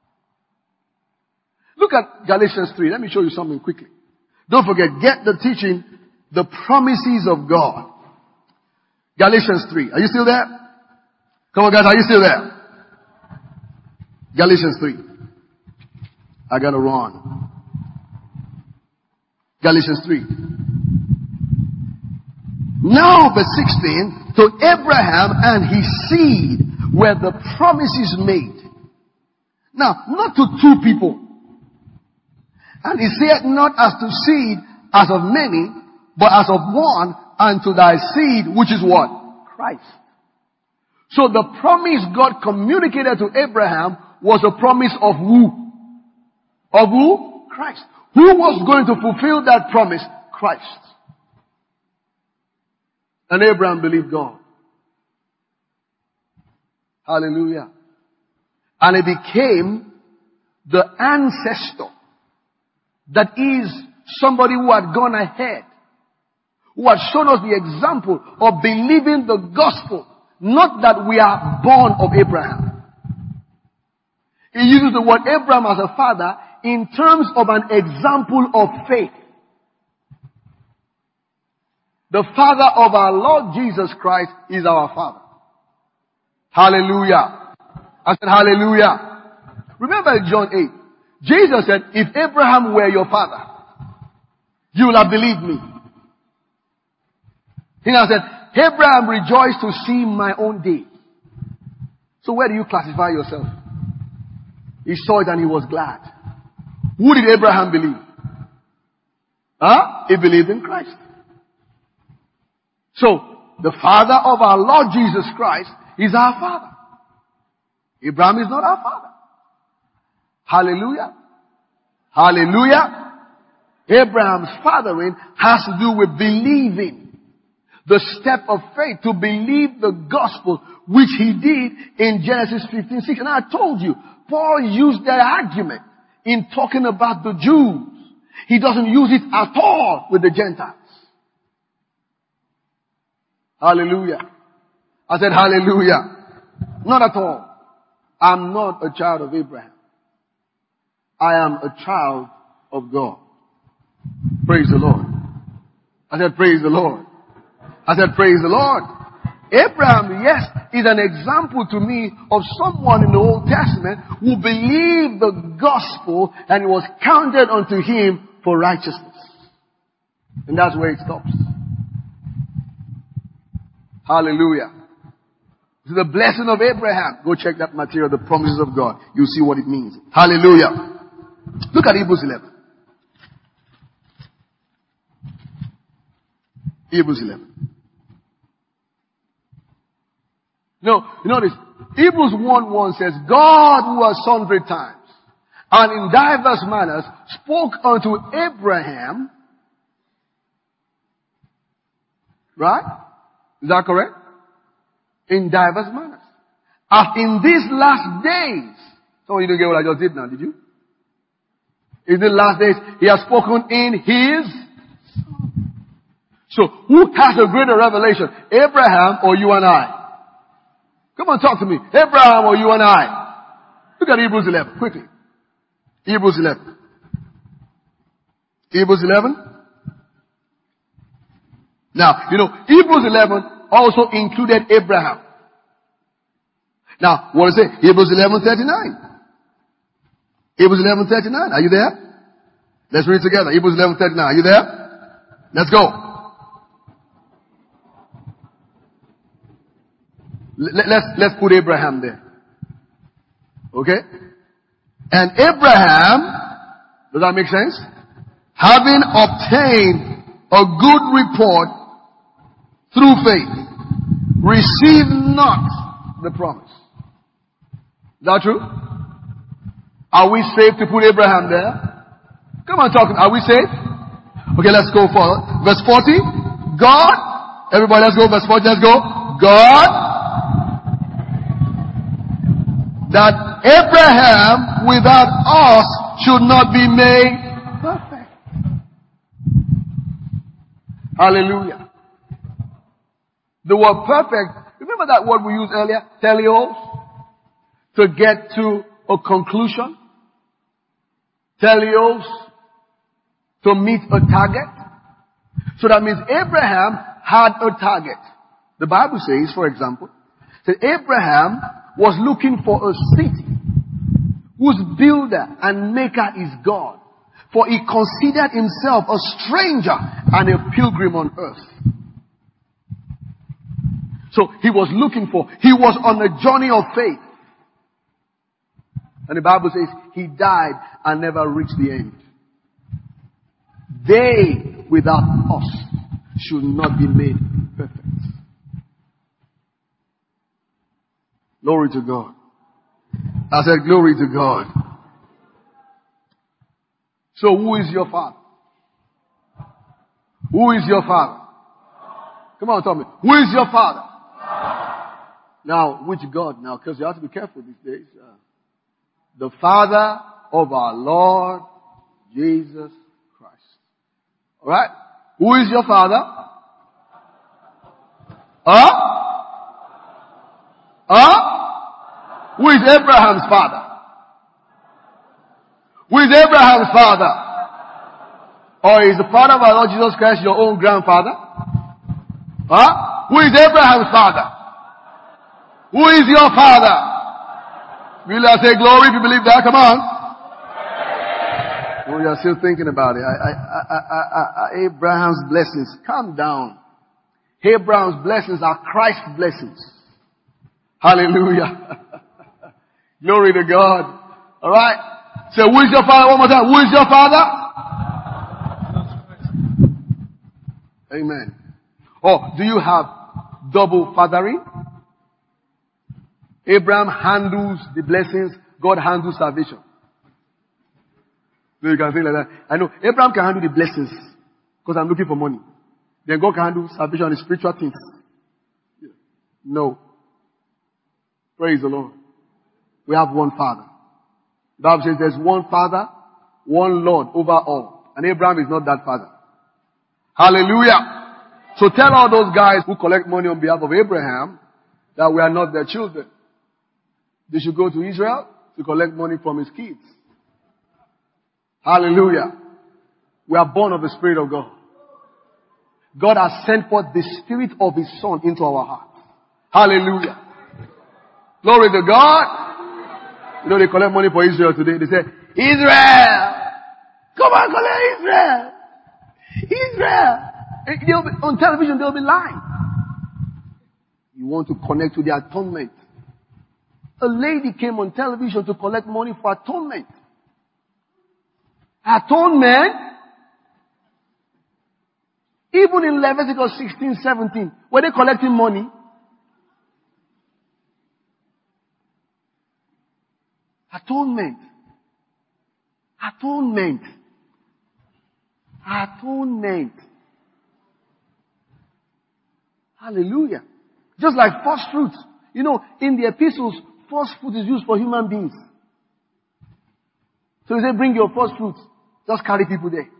Look at Galatians three. Let me show you something quickly. Don't forget, get the teaching, the promises of God. Galatians three. Are you still there? Come on guys, are you still there? Galatians three. I gotta run. Galatians three. Now verse sixteen, to Abraham and his seed were the promises made. Now, not to two people. And he said not as to seed as of many, but as of one, and to thy seed, which is what? Christ. So the promise God communicated to Abraham was a promise of who? Of who? Christ. Who was going to fulfill that promise? Christ. And Abraham believed God. Hallelujah. And he became the ancestor. That is somebody who had gone ahead. Who had shown us the example of believing the gospel. Not that we are born of Abraham. He uses the word Abraham as a father in terms of an example of faith. The Father of our Lord Jesus Christ is our Father. Hallelujah. I said hallelujah. Remember in John eight. Jesus said, if Abraham were your father, you will have believed me. He now said, Abraham rejoiced to see my own day. So where do you classify yourself? He saw it and he was glad. Who did Abraham believe? Huh? He believed in Christ. So, the Father of our Lord Jesus Christ is our Father. Abraham is not our father. Hallelujah. Hallelujah. Abraham's fathering has to do with believing. The step of faith to believe the gospel, which he did in Genesis fifteen six. And I told you, Paul used that argument in talking about the Jews. He doesn't use it at all with the Gentiles. Hallelujah. I said hallelujah. Not at all. I'm not a child of Abraham. I am a child of God. Praise the Lord. I said praise the Lord. I said praise the Lord. Abraham, yes, is an example to me of someone in the Old Testament who believed the gospel and it was counted unto him for righteousness. And that's where it stops. Hallelujah. So the blessing of Abraham. Go check that material, the promises of God. You'll see what it means. Hallelujah. Look at Hebrews eleven. Hebrews eleven. No, you notice, Hebrews one one says, God who has sundry times and in diverse manners spoke unto Abraham. Right? Is that correct? In diverse manners. As in these last days. Some of you didn't get what I just did now, did you? In the last days, he has spoken in his Son. So, who has a greater revelation? Abraham or you and I? Come on, talk to me. Abraham or you and I? Look at Hebrews eleven, quickly. Hebrews eleven. Hebrews eleven. Now, you know, Hebrews eleven also included Abraham. Now, what does it say? Hebrews eleven thirty-nine. Hebrews eleven thirty-nine. Are you there? Let's read together. Hebrews eleven thirty-nine. Are you there? Let's go. Let's, let's put Abraham there. Okay? And Abraham, does that make sense? Having obtained a good report through faith, received not the promise. Is that true? Are we safe to put Abraham there? Come on, talk. Are we safe? Okay, let's go further. Verse forty. God, everybody let's go. Verse forty, let's go. God, that Abraham without us should not be made perfect. Hallelujah. The word perfect, remember that word we used earlier? Teleos. To get to a conclusion. Teleos. To meet a target. So that means Abraham had a target. The Bible says, for example, that Abraham was looking for a city whose builder and maker is God. For he considered himself a stranger and a pilgrim on earth. So he was looking for, he was on a journey of faith. And the Bible says he died and never reached the end. They without us should not be made perfect. Glory to God. I said glory to God. So who is your father? Who is your father? Come on, tell me. Who is your father? Now, which God? Now, because you have to be careful these days. Uh, the Father of our Lord Jesus Christ. Alright? Who is your father? Huh? Huh? Who is Abraham's father? Who is Abraham's father? Or is the father of our Lord Jesus Christ your own grandfather? Huh? Who is Abraham's father? Who is your father? Will I say glory if you believe that? Come on. Oh, you're still thinking about it. I, I, I, I, I, Abraham's blessings. Calm down. Abraham's blessings are Christ's blessings. Hallelujah. Glory to God. Alright. So who is your father? One more time. Who is your father? Amen. Oh, do you have double fathering? Abraham handles the blessings. God handles salvation. So you can say like that. I know Abraham can handle the blessings because I'm looking for money. Then God can handle salvation and spiritual things. No. Praise the Lord. We have one Father. The Bible says there's one Father, one Lord over all. And Abraham is not that father. Hallelujah. So tell all those guys who collect money on behalf of Abraham that we are not their children. They should go to Israel to collect money from his kids. Hallelujah. We are born of the Spirit of God. God has sent forth the Spirit of His Son into our hearts. Hallelujah. Glory to God. You know, they collect money for Israel today. They say, Israel! Come on, collect Israel! Israel. They'll be, on television, they'll be lying. You want to connect to the atonement. A lady came on television to collect money for atonement. Atonement? Even in Leviticus sixteen, seventeen, were they collecting money? Atonement. Atonement. Atonement. Hallelujah. Just like first fruits. You know, in the epistles, first fruit is used for human beings. So they say, bring your first fruits. Just carry people there.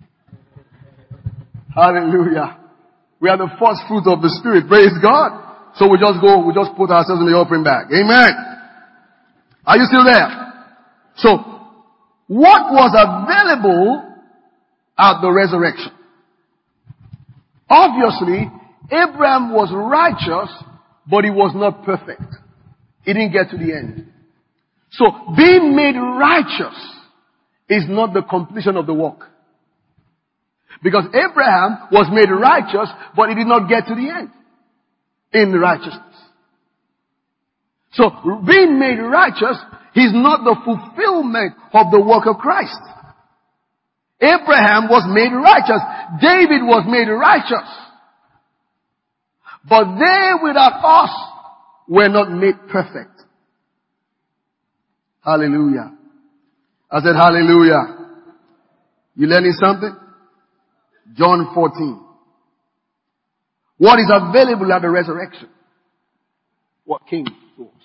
Hallelujah. We are the first fruit of the Spirit. Praise God. So we just go, we just put ourselves in the offering bag. Amen. Are you still there? So, what was available at the resurrection? Obviously, Abraham was righteous, but he was not perfect. He didn't get to the end. So, being made righteous is not the completion of the work. Because Abraham was made righteous, but he did not get to the end in righteousness. So, being made righteous is not the fulfillment of the work of Christ. Abraham was made righteous. David was made righteous. But they without us were not made perfect. Hallelujah. I said hallelujah. You learning something? John fourteen. What is available at the resurrection? What came to us?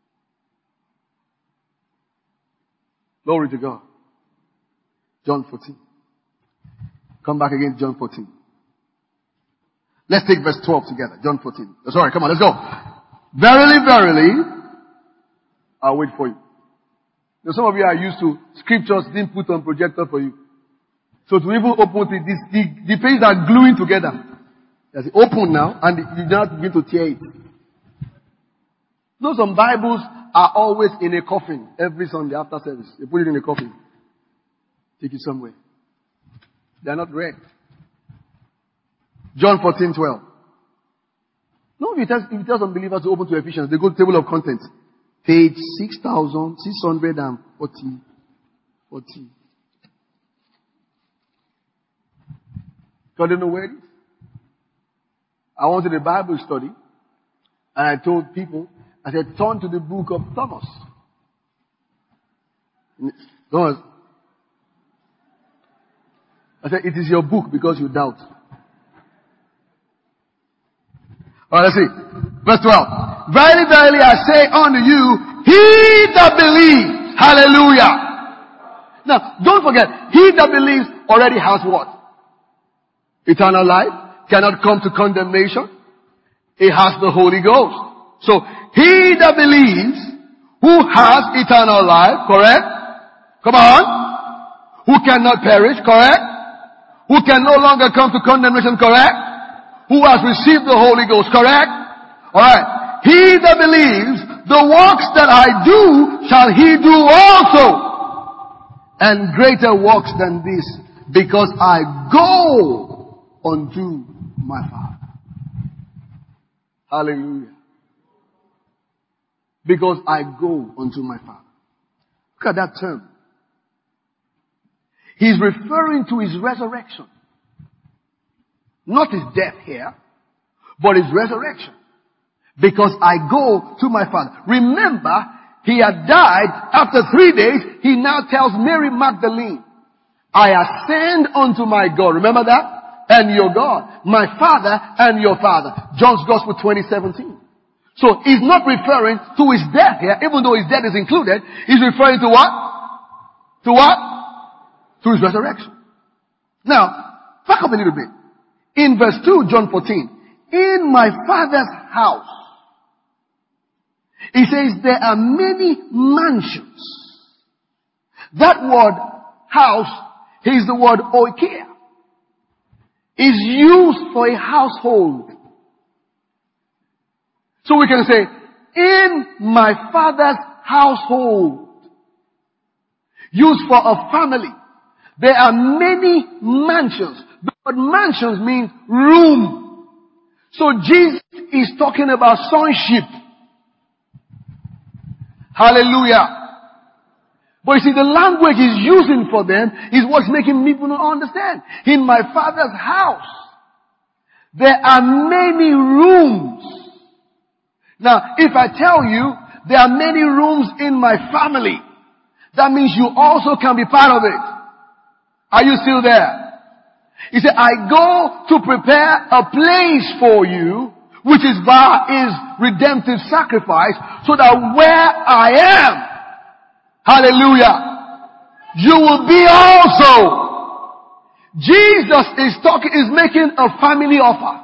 Glory to God. John fourteen. Come back again to John fourteen. Let's take verse twelve together. John fourteen. Oh, sorry, come on, let's go. Verily, verily, I'll wait for you. Now, some of you are used to scriptures being put on projector for you. So to even open it, this, the, the pages are gluing together. That's open now, and you don't begin to tear it. You know, some Bibles are always in a coffin every Sunday after service. They put it in a coffin. Take it somewhere. They are not read. John fourteen, twelve. No, if you tell, if you tell some believers to open to Ephesians, they go to the table of contents. Page six thousand six hundred forty. forty. Because they know where it is. I wanted a Bible study, and I told people, I said, turn to the book of Thomas. Thomas. I said, it is your book because you doubt. Alright, let's see. Verse twelve. Verily, verily, I say unto you, he that believes, hallelujah. Now, don't forget, he that believes already has what? Eternal life, cannot come to condemnation. He has the Holy Ghost. So, he that believes, who has eternal life, correct? Come on. Who cannot perish, correct? Who can no longer come to condemnation, correct? Who has received the Holy Ghost, correct? Alright. He that believes, the works that I do, shall he do also. And greater works than this, because I go unto my Father. Hallelujah. Because I go unto my Father. Look at that term. He's referring to his resurrection. Not his death here, but his resurrection. Because I go to my Father. Remember, he had died. After three days, he now tells Mary Magdalene, I ascend unto my God. Remember that? And your God. My Father and your Father. John's Gospel twenty seventeen. So he's not referring to his death here, even though his death is included. He's referring to what? To what? To his resurrection. Now, back up a little bit. In verse two, John fourteen. In my Father's house. He says there are many mansions. That word house is the word oikia. Is used for a household. So we can say, in my Father's household. Used for a family. There are many mansions. But mansions means room. So Jesus is talking about sonship. Hallelujah. But you see, the language he's using for them is what's making people not understand. In my Father's house, there are many rooms. Now, if I tell you there are many rooms in my family, that means you also can be part of it. Are you still there? He said, I go to prepare a place for you, which is by his redemptive sacrifice, so that where I am, hallelujah, you will be also. Jesus is talking, is making a family offer.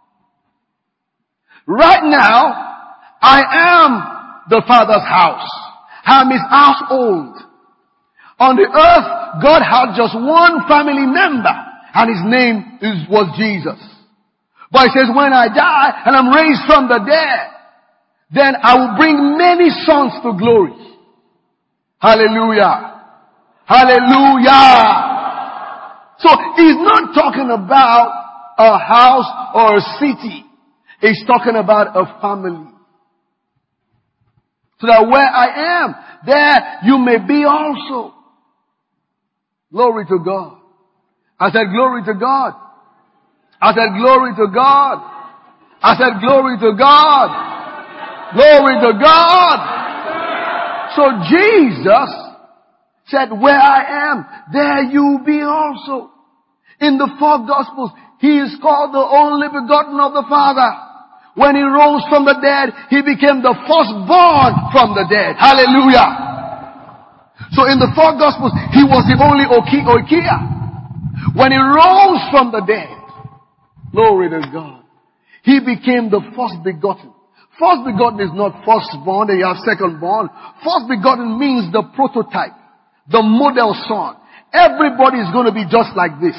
Right now, I am the Father's house. I am his household. On the earth, God had just one family member, and his name is, was Jesus. But he says, when I die and I'm raised from the dead, then I will bring many sons to glory. Hallelujah. Hallelujah. So he's not talking about a house or a city. He's talking about a family. So that where I am, there you may be also. Glory to God. I said glory to God. I said glory to God. I said glory to God. Glory to God. So Jesus said, where I am, there you be also. In the four Gospels, he is called the only begotten of the Father. When he rose from the dead, he became the firstborn from the dead. Hallelujah. So in the four Gospels, he was the only Oikia. When he rose from the dead, glory to God, he became the first begotten. First begotten is not firstborn, then you have secondborn. First begotten means the prototype, the model son. Everybody is going to be just like this.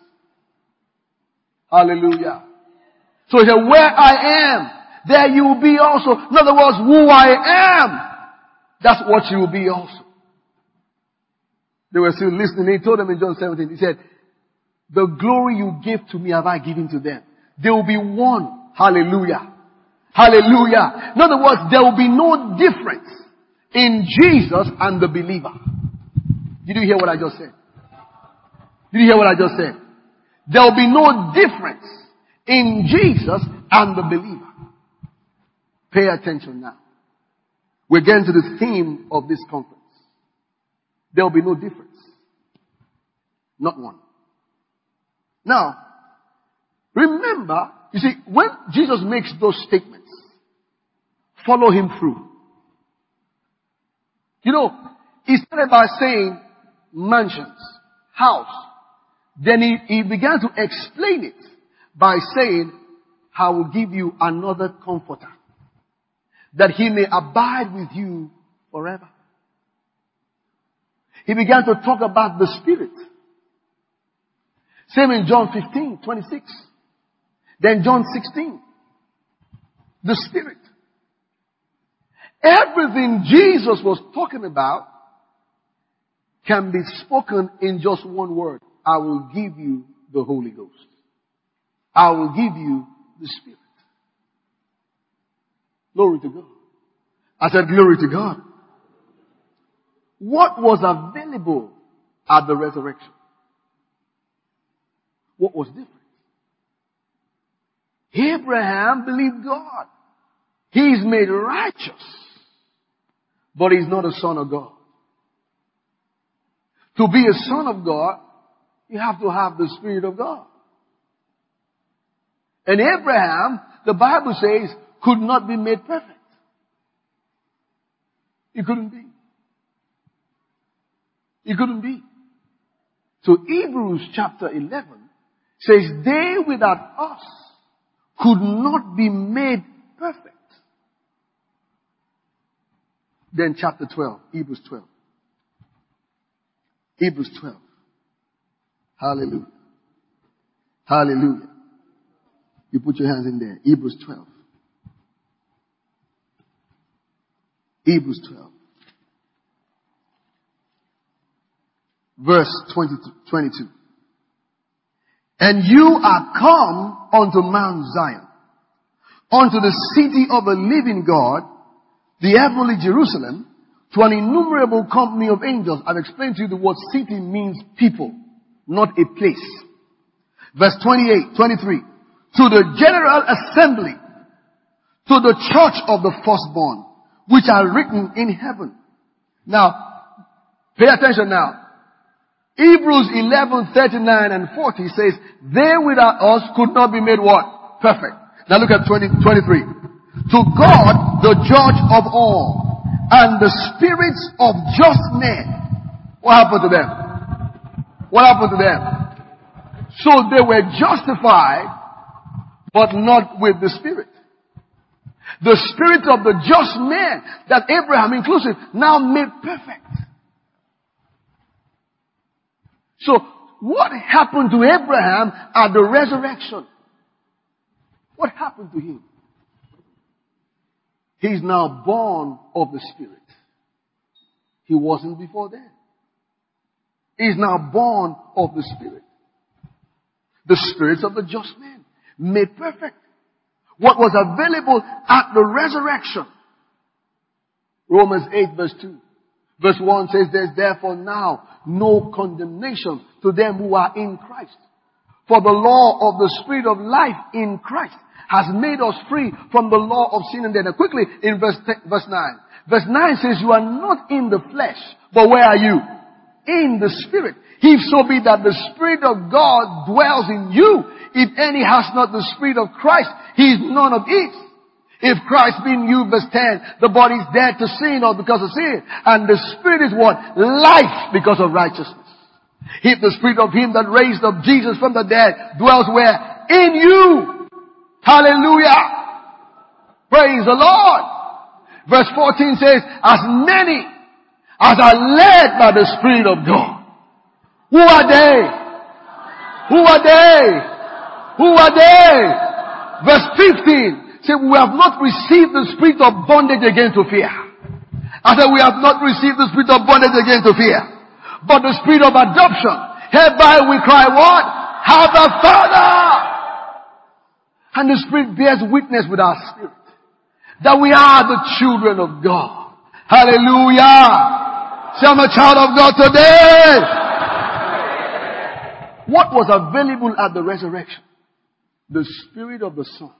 Hallelujah. So he said, where I am, there you will be also. In other words, who I am, that's what you will be also. They were still listening. He told them in John seventeen, he said, the glory you gave to me have I given to them. They will be one. Hallelujah. Hallelujah. In other words, there will be no difference in Jesus and the believer. Did you hear what I just said? Did you hear what I just said? There will be no difference in Jesus and the believer. Pay attention now. We're getting to the theme of this conference. There will be no difference. Not one. Now, remember, you see, when Jesus makes those statements, follow him through. You know, he started by saying mansions, house. Then he, he began to explain it by saying, I will give you another comforter, that he may abide with you forever. He began to talk about the Spirit. Same in John fifteen, twenty-six. Then John sixteen. The Spirit. Everything Jesus was talking about can be spoken in just one word. I will give you the Holy Ghost. I will give you the Spirit. Glory to God. I said glory to God. What was available at the resurrection? What was different? Abraham believed God. He is made righteous. But he's not a son of God. To be a son of God, you have to have the Spirit of God. And Abraham, the Bible says, could not be made perfect. He couldn't be. He couldn't be. So Hebrews chapter eleven says, they without us could not be made perfect. Then chapter twelve, Hebrews twelve. Hebrews twelve. Hallelujah. Hallelujah. You put your hands in there. Hebrews twelve. Hebrews twelve. Verse twenty, twenty-two. And you are come unto Mount Zion, unto the city of the living God, the heavenly Jerusalem, to an innumerable company of angels. I've explained to you the word city means people, not a place. Verse twenty-eight, twenty-three. To the general assembly, to the church of the firstborn, which are written in heaven. Now, pay attention now. Hebrews eleven, thirty-nine and forty says, they without us could not be made what? Perfect. Now look at twenty, twenty-three. To God, the judge of all, and the spirits of just men. What happened to them? What happened to them? So they were justified, but not with the Spirit. The spirit of the just man, that Abraham inclusive, now made perfect. So, what happened to Abraham at the resurrection? What happened to him? He's now born of the Spirit. He wasn't before then. He's now born of the Spirit. The spirits of the just man made perfect. What was available at the resurrection. Romans eight verse two. Verse one says, there's therefore now no condemnation to them who are in Christ. For the law of the Spirit of life in Christ has made us free from the law of sin and death. Now quickly in verse, verse nine. Verse nine says, you are not in the flesh, but where are you? In the Spirit. If so be that the Spirit of God dwells in you. If any has not the Spirit of Christ, he is none of his. If Christ be in you, verse ten, the body is dead to sin or because of sin. And the Spirit is what? Life because of righteousness. If the Spirit of him that raised up Jesus from the dead dwells where? In you. Hallelujah. Praise the Lord. Verse fourteen says, as many as are led by the Spirit of God. Who are they? Who are they? Who are they? Verse fifteen says, we have not received the spirit of bondage again to fear. I said, we have not received the spirit of bondage again to fear, but the spirit of adoption. Hereby we cry what? Abba, Father. And the Spirit bears witness with our spirit that we are the children of God. Hallelujah. Say, I'm a child of God today. What was available at the resurrection? The Spirit of the Son.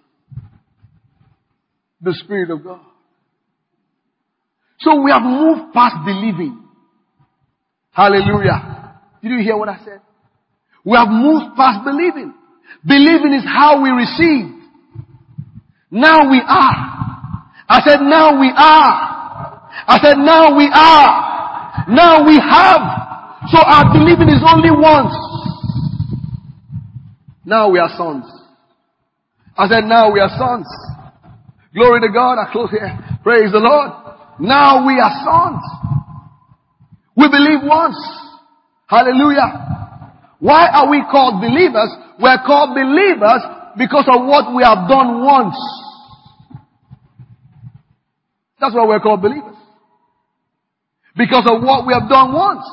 The Spirit of God. So we have moved past believing. Hallelujah. Did you hear what I said? We have moved past believing. Believing is how we receive. Now we are. I said now we are. I said now we are. Now we have. So our believing is only once. Now we are sons. I said now we are sons. Glory to God. I close here. Praise the Lord. Now we are sons. We believe once. Hallelujah. Why are we called believers? We're called believers because of what we have done once. That's why we're called believers. Because of what we have done once.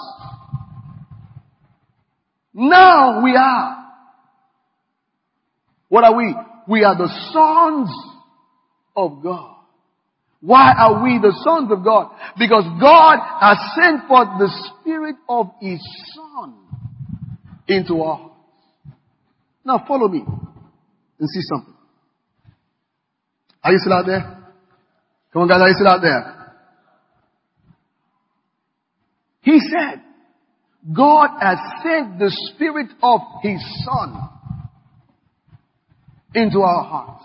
Now we are. What are we? We are the sons of God. Why are we the sons of God? Because God has sent forth the Spirit of His Son into our hearts. Now follow me and see something. Are you still out there? Come on guys, are you still out there? He said, God has sent the Spirit of His Son into our hearts.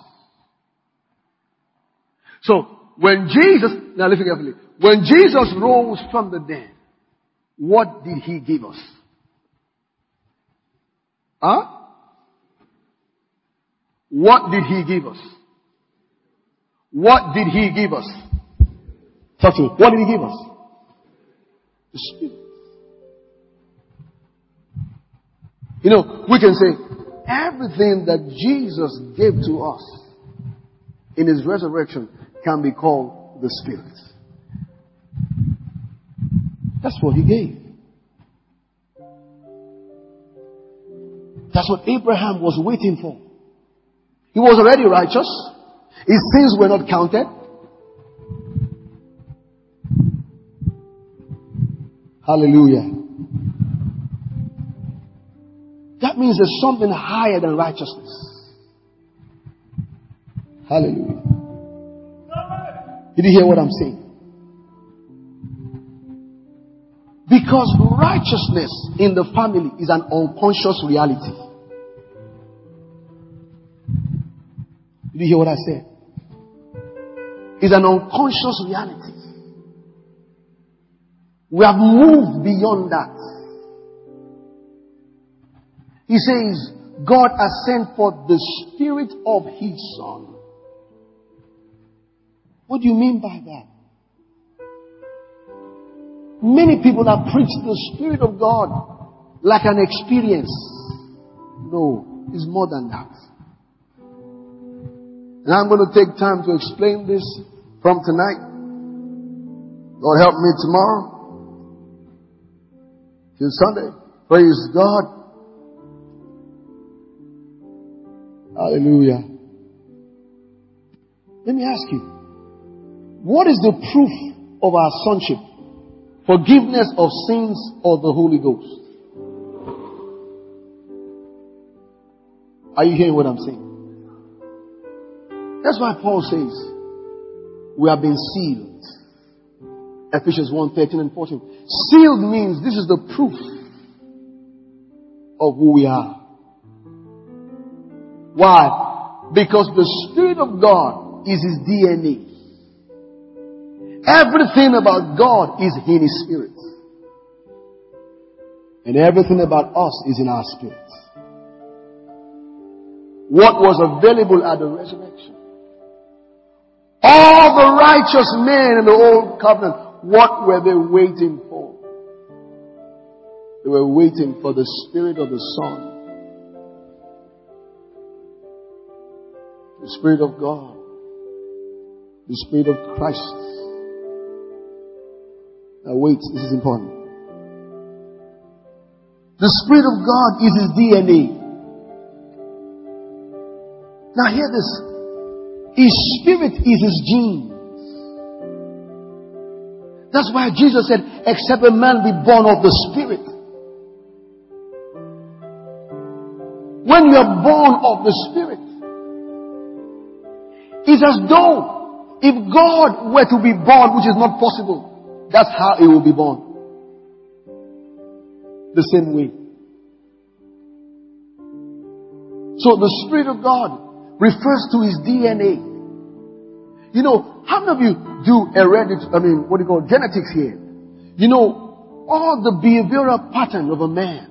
So, when Jesus, now listen carefully, when Jesus rose from the dead, what did He give us? Huh? What did He give us? What did He give us? Talk to me. What did He give us? The Spirit. You know, we can say, everything that Jesus gave to us in His resurrection can be called the Spirit. That's what He gave. That's what Abraham was waiting for. He was already righteous. His sins were not counted. Hallelujah. That means there's something higher than righteousness. Hallelujah. Did you hear what I'm saying? Because righteousness in the family is an unconscious reality. Did you hear what I said? It's an unconscious reality. We have moved beyond that. He says, God has sent forth the Spirit of His Son. What do you mean by that? Many people have preached the Spirit of God like an experience. No, it's more than that. And I'm going to take time to explain this from tonight. Lord help me tomorrow. Till Sunday. Praise God. Hallelujah. Let me ask you, what is the proof of our sonship? Forgiveness of sins or the Holy Ghost? Are you hearing what I'm saying? That's why Paul says, we have been sealed. Ephesians one, thirteen and fourteen. Sealed means this is the proof of who we are. Why? Because the Spirit of God is His D N A. Everything about God is in His Spirit. And everything about us is in our spirit. What was available at the resurrection? All the righteous men in the old covenant, what were they waiting for? They were waiting for the Spirit of the Son. The Spirit of God. The Spirit of Christ. Now wait, this is important. The Spirit of God is His D N A. Now hear this. His Spirit is His genes. That's why Jesus said, except a man be born of the Spirit. When you are born of the Spirit, it's as though if God were to be born, which is not possible, that's how He will be born. The same way. So the Spirit of God refers to His D N A. You know, how many of you do heredity, I mean, what do you call genetics here? You know, all the behavioral pattern of a man,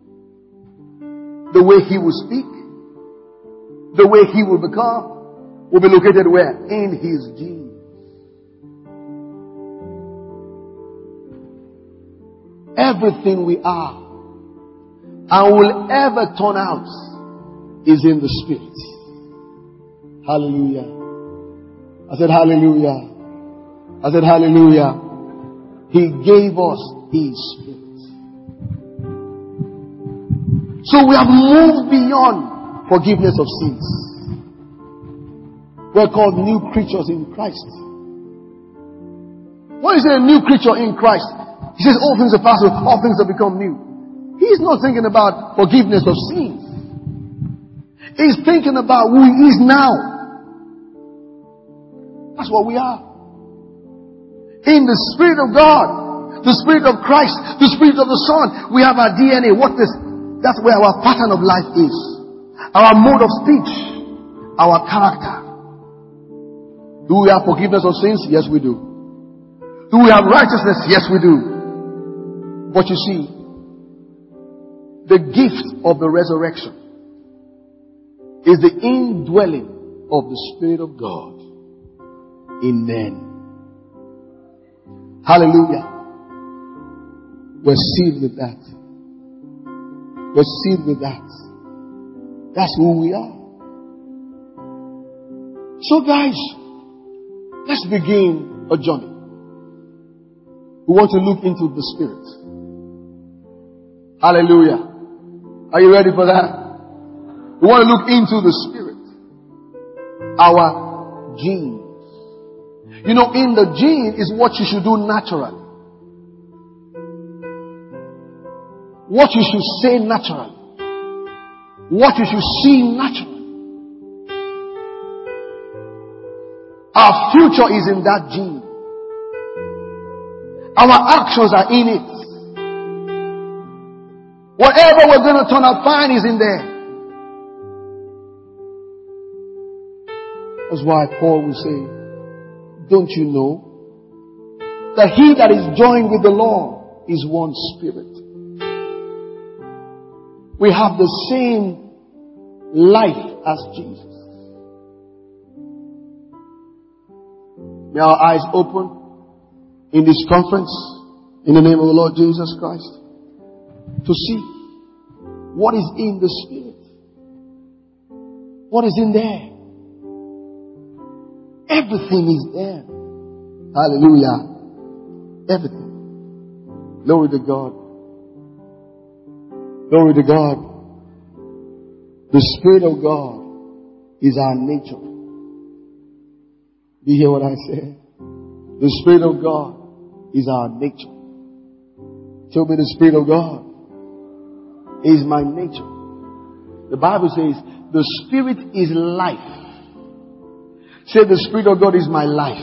the way he will speak, the way he will become, will be located where? In his genes. Everything we are and will ever turn out is in the Spirit. Hallelujah. I said hallelujah. I said hallelujah. He gave us His Spirit. So we have moved beyond forgiveness of sins. We're called new creatures in Christ. What is a new creature in Christ? He says all things are past, all things have become new. He's not thinking about forgiveness of sins. He's thinking about who He is now. That's what we are. In the Spirit of God, the Spirit of Christ, the Spirit of the Son, we have our D N A. What is? That's where our pattern of life is. Our mode of speech, our character. Do we have forgiveness of sins? Yes, we do. Do we have righteousness? Yes, we do. But you see, the gift of the resurrection is the indwelling of the Spirit of God in men. Hallelujah. We're sealed with that. We're sealed with that. That's who we are. So guys, let's begin a journey. We want to look into the Spirit. Hallelujah. Are you ready for that? We want to look into the spirit. Our genes. You know, in the gene is what you should do naturally. What you should say naturally. What you should see naturally. Our future is in that gene. Our actions are in it. Whatever we're going to turn out fine is in there. That's why Paul will say, don't you know that he that is joined with the Lord is one spirit? We have the same life as Jesus. May our eyes open in this conference in the name of the Lord Jesus Christ to see what is in the spirit. What is in there? Everything is there. Hallelujah. Everything. Glory to God. Glory to God. The Spirit of God is our nature. Do you hear what I said? The Spirit of God is our nature. Tell me, the Spirit of God is my nature. The Bible says the Spirit is life. Say, the Spirit of God is my life.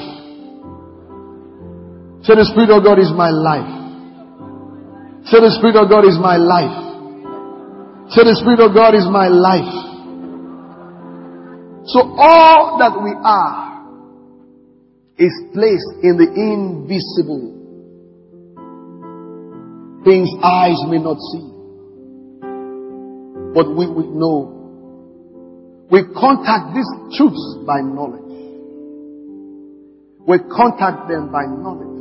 Say, the Spirit of God is my life. Say, the Spirit of God is my life. Say, the Spirit of God is my life. So all that we are is placed in the invisible things eyes may not see, but we will know. We contact these truths by knowledge. We contact them by knowledge.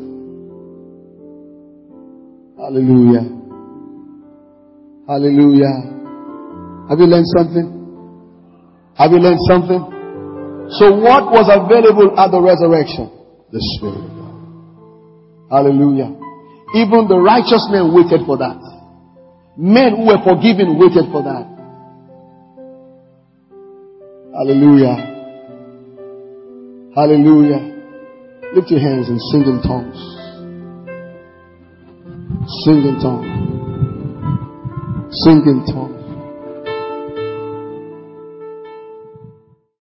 Hallelujah. Hallelujah. Have you learned something? Have you learned something? So what was available at the resurrection? The Spirit of God. Hallelujah. Even the righteous men waited for that. Men who were forgiven waited for that. Hallelujah. Hallelujah. Lift your hands and sing in tongues. Sing in tongues. Sing in tongues.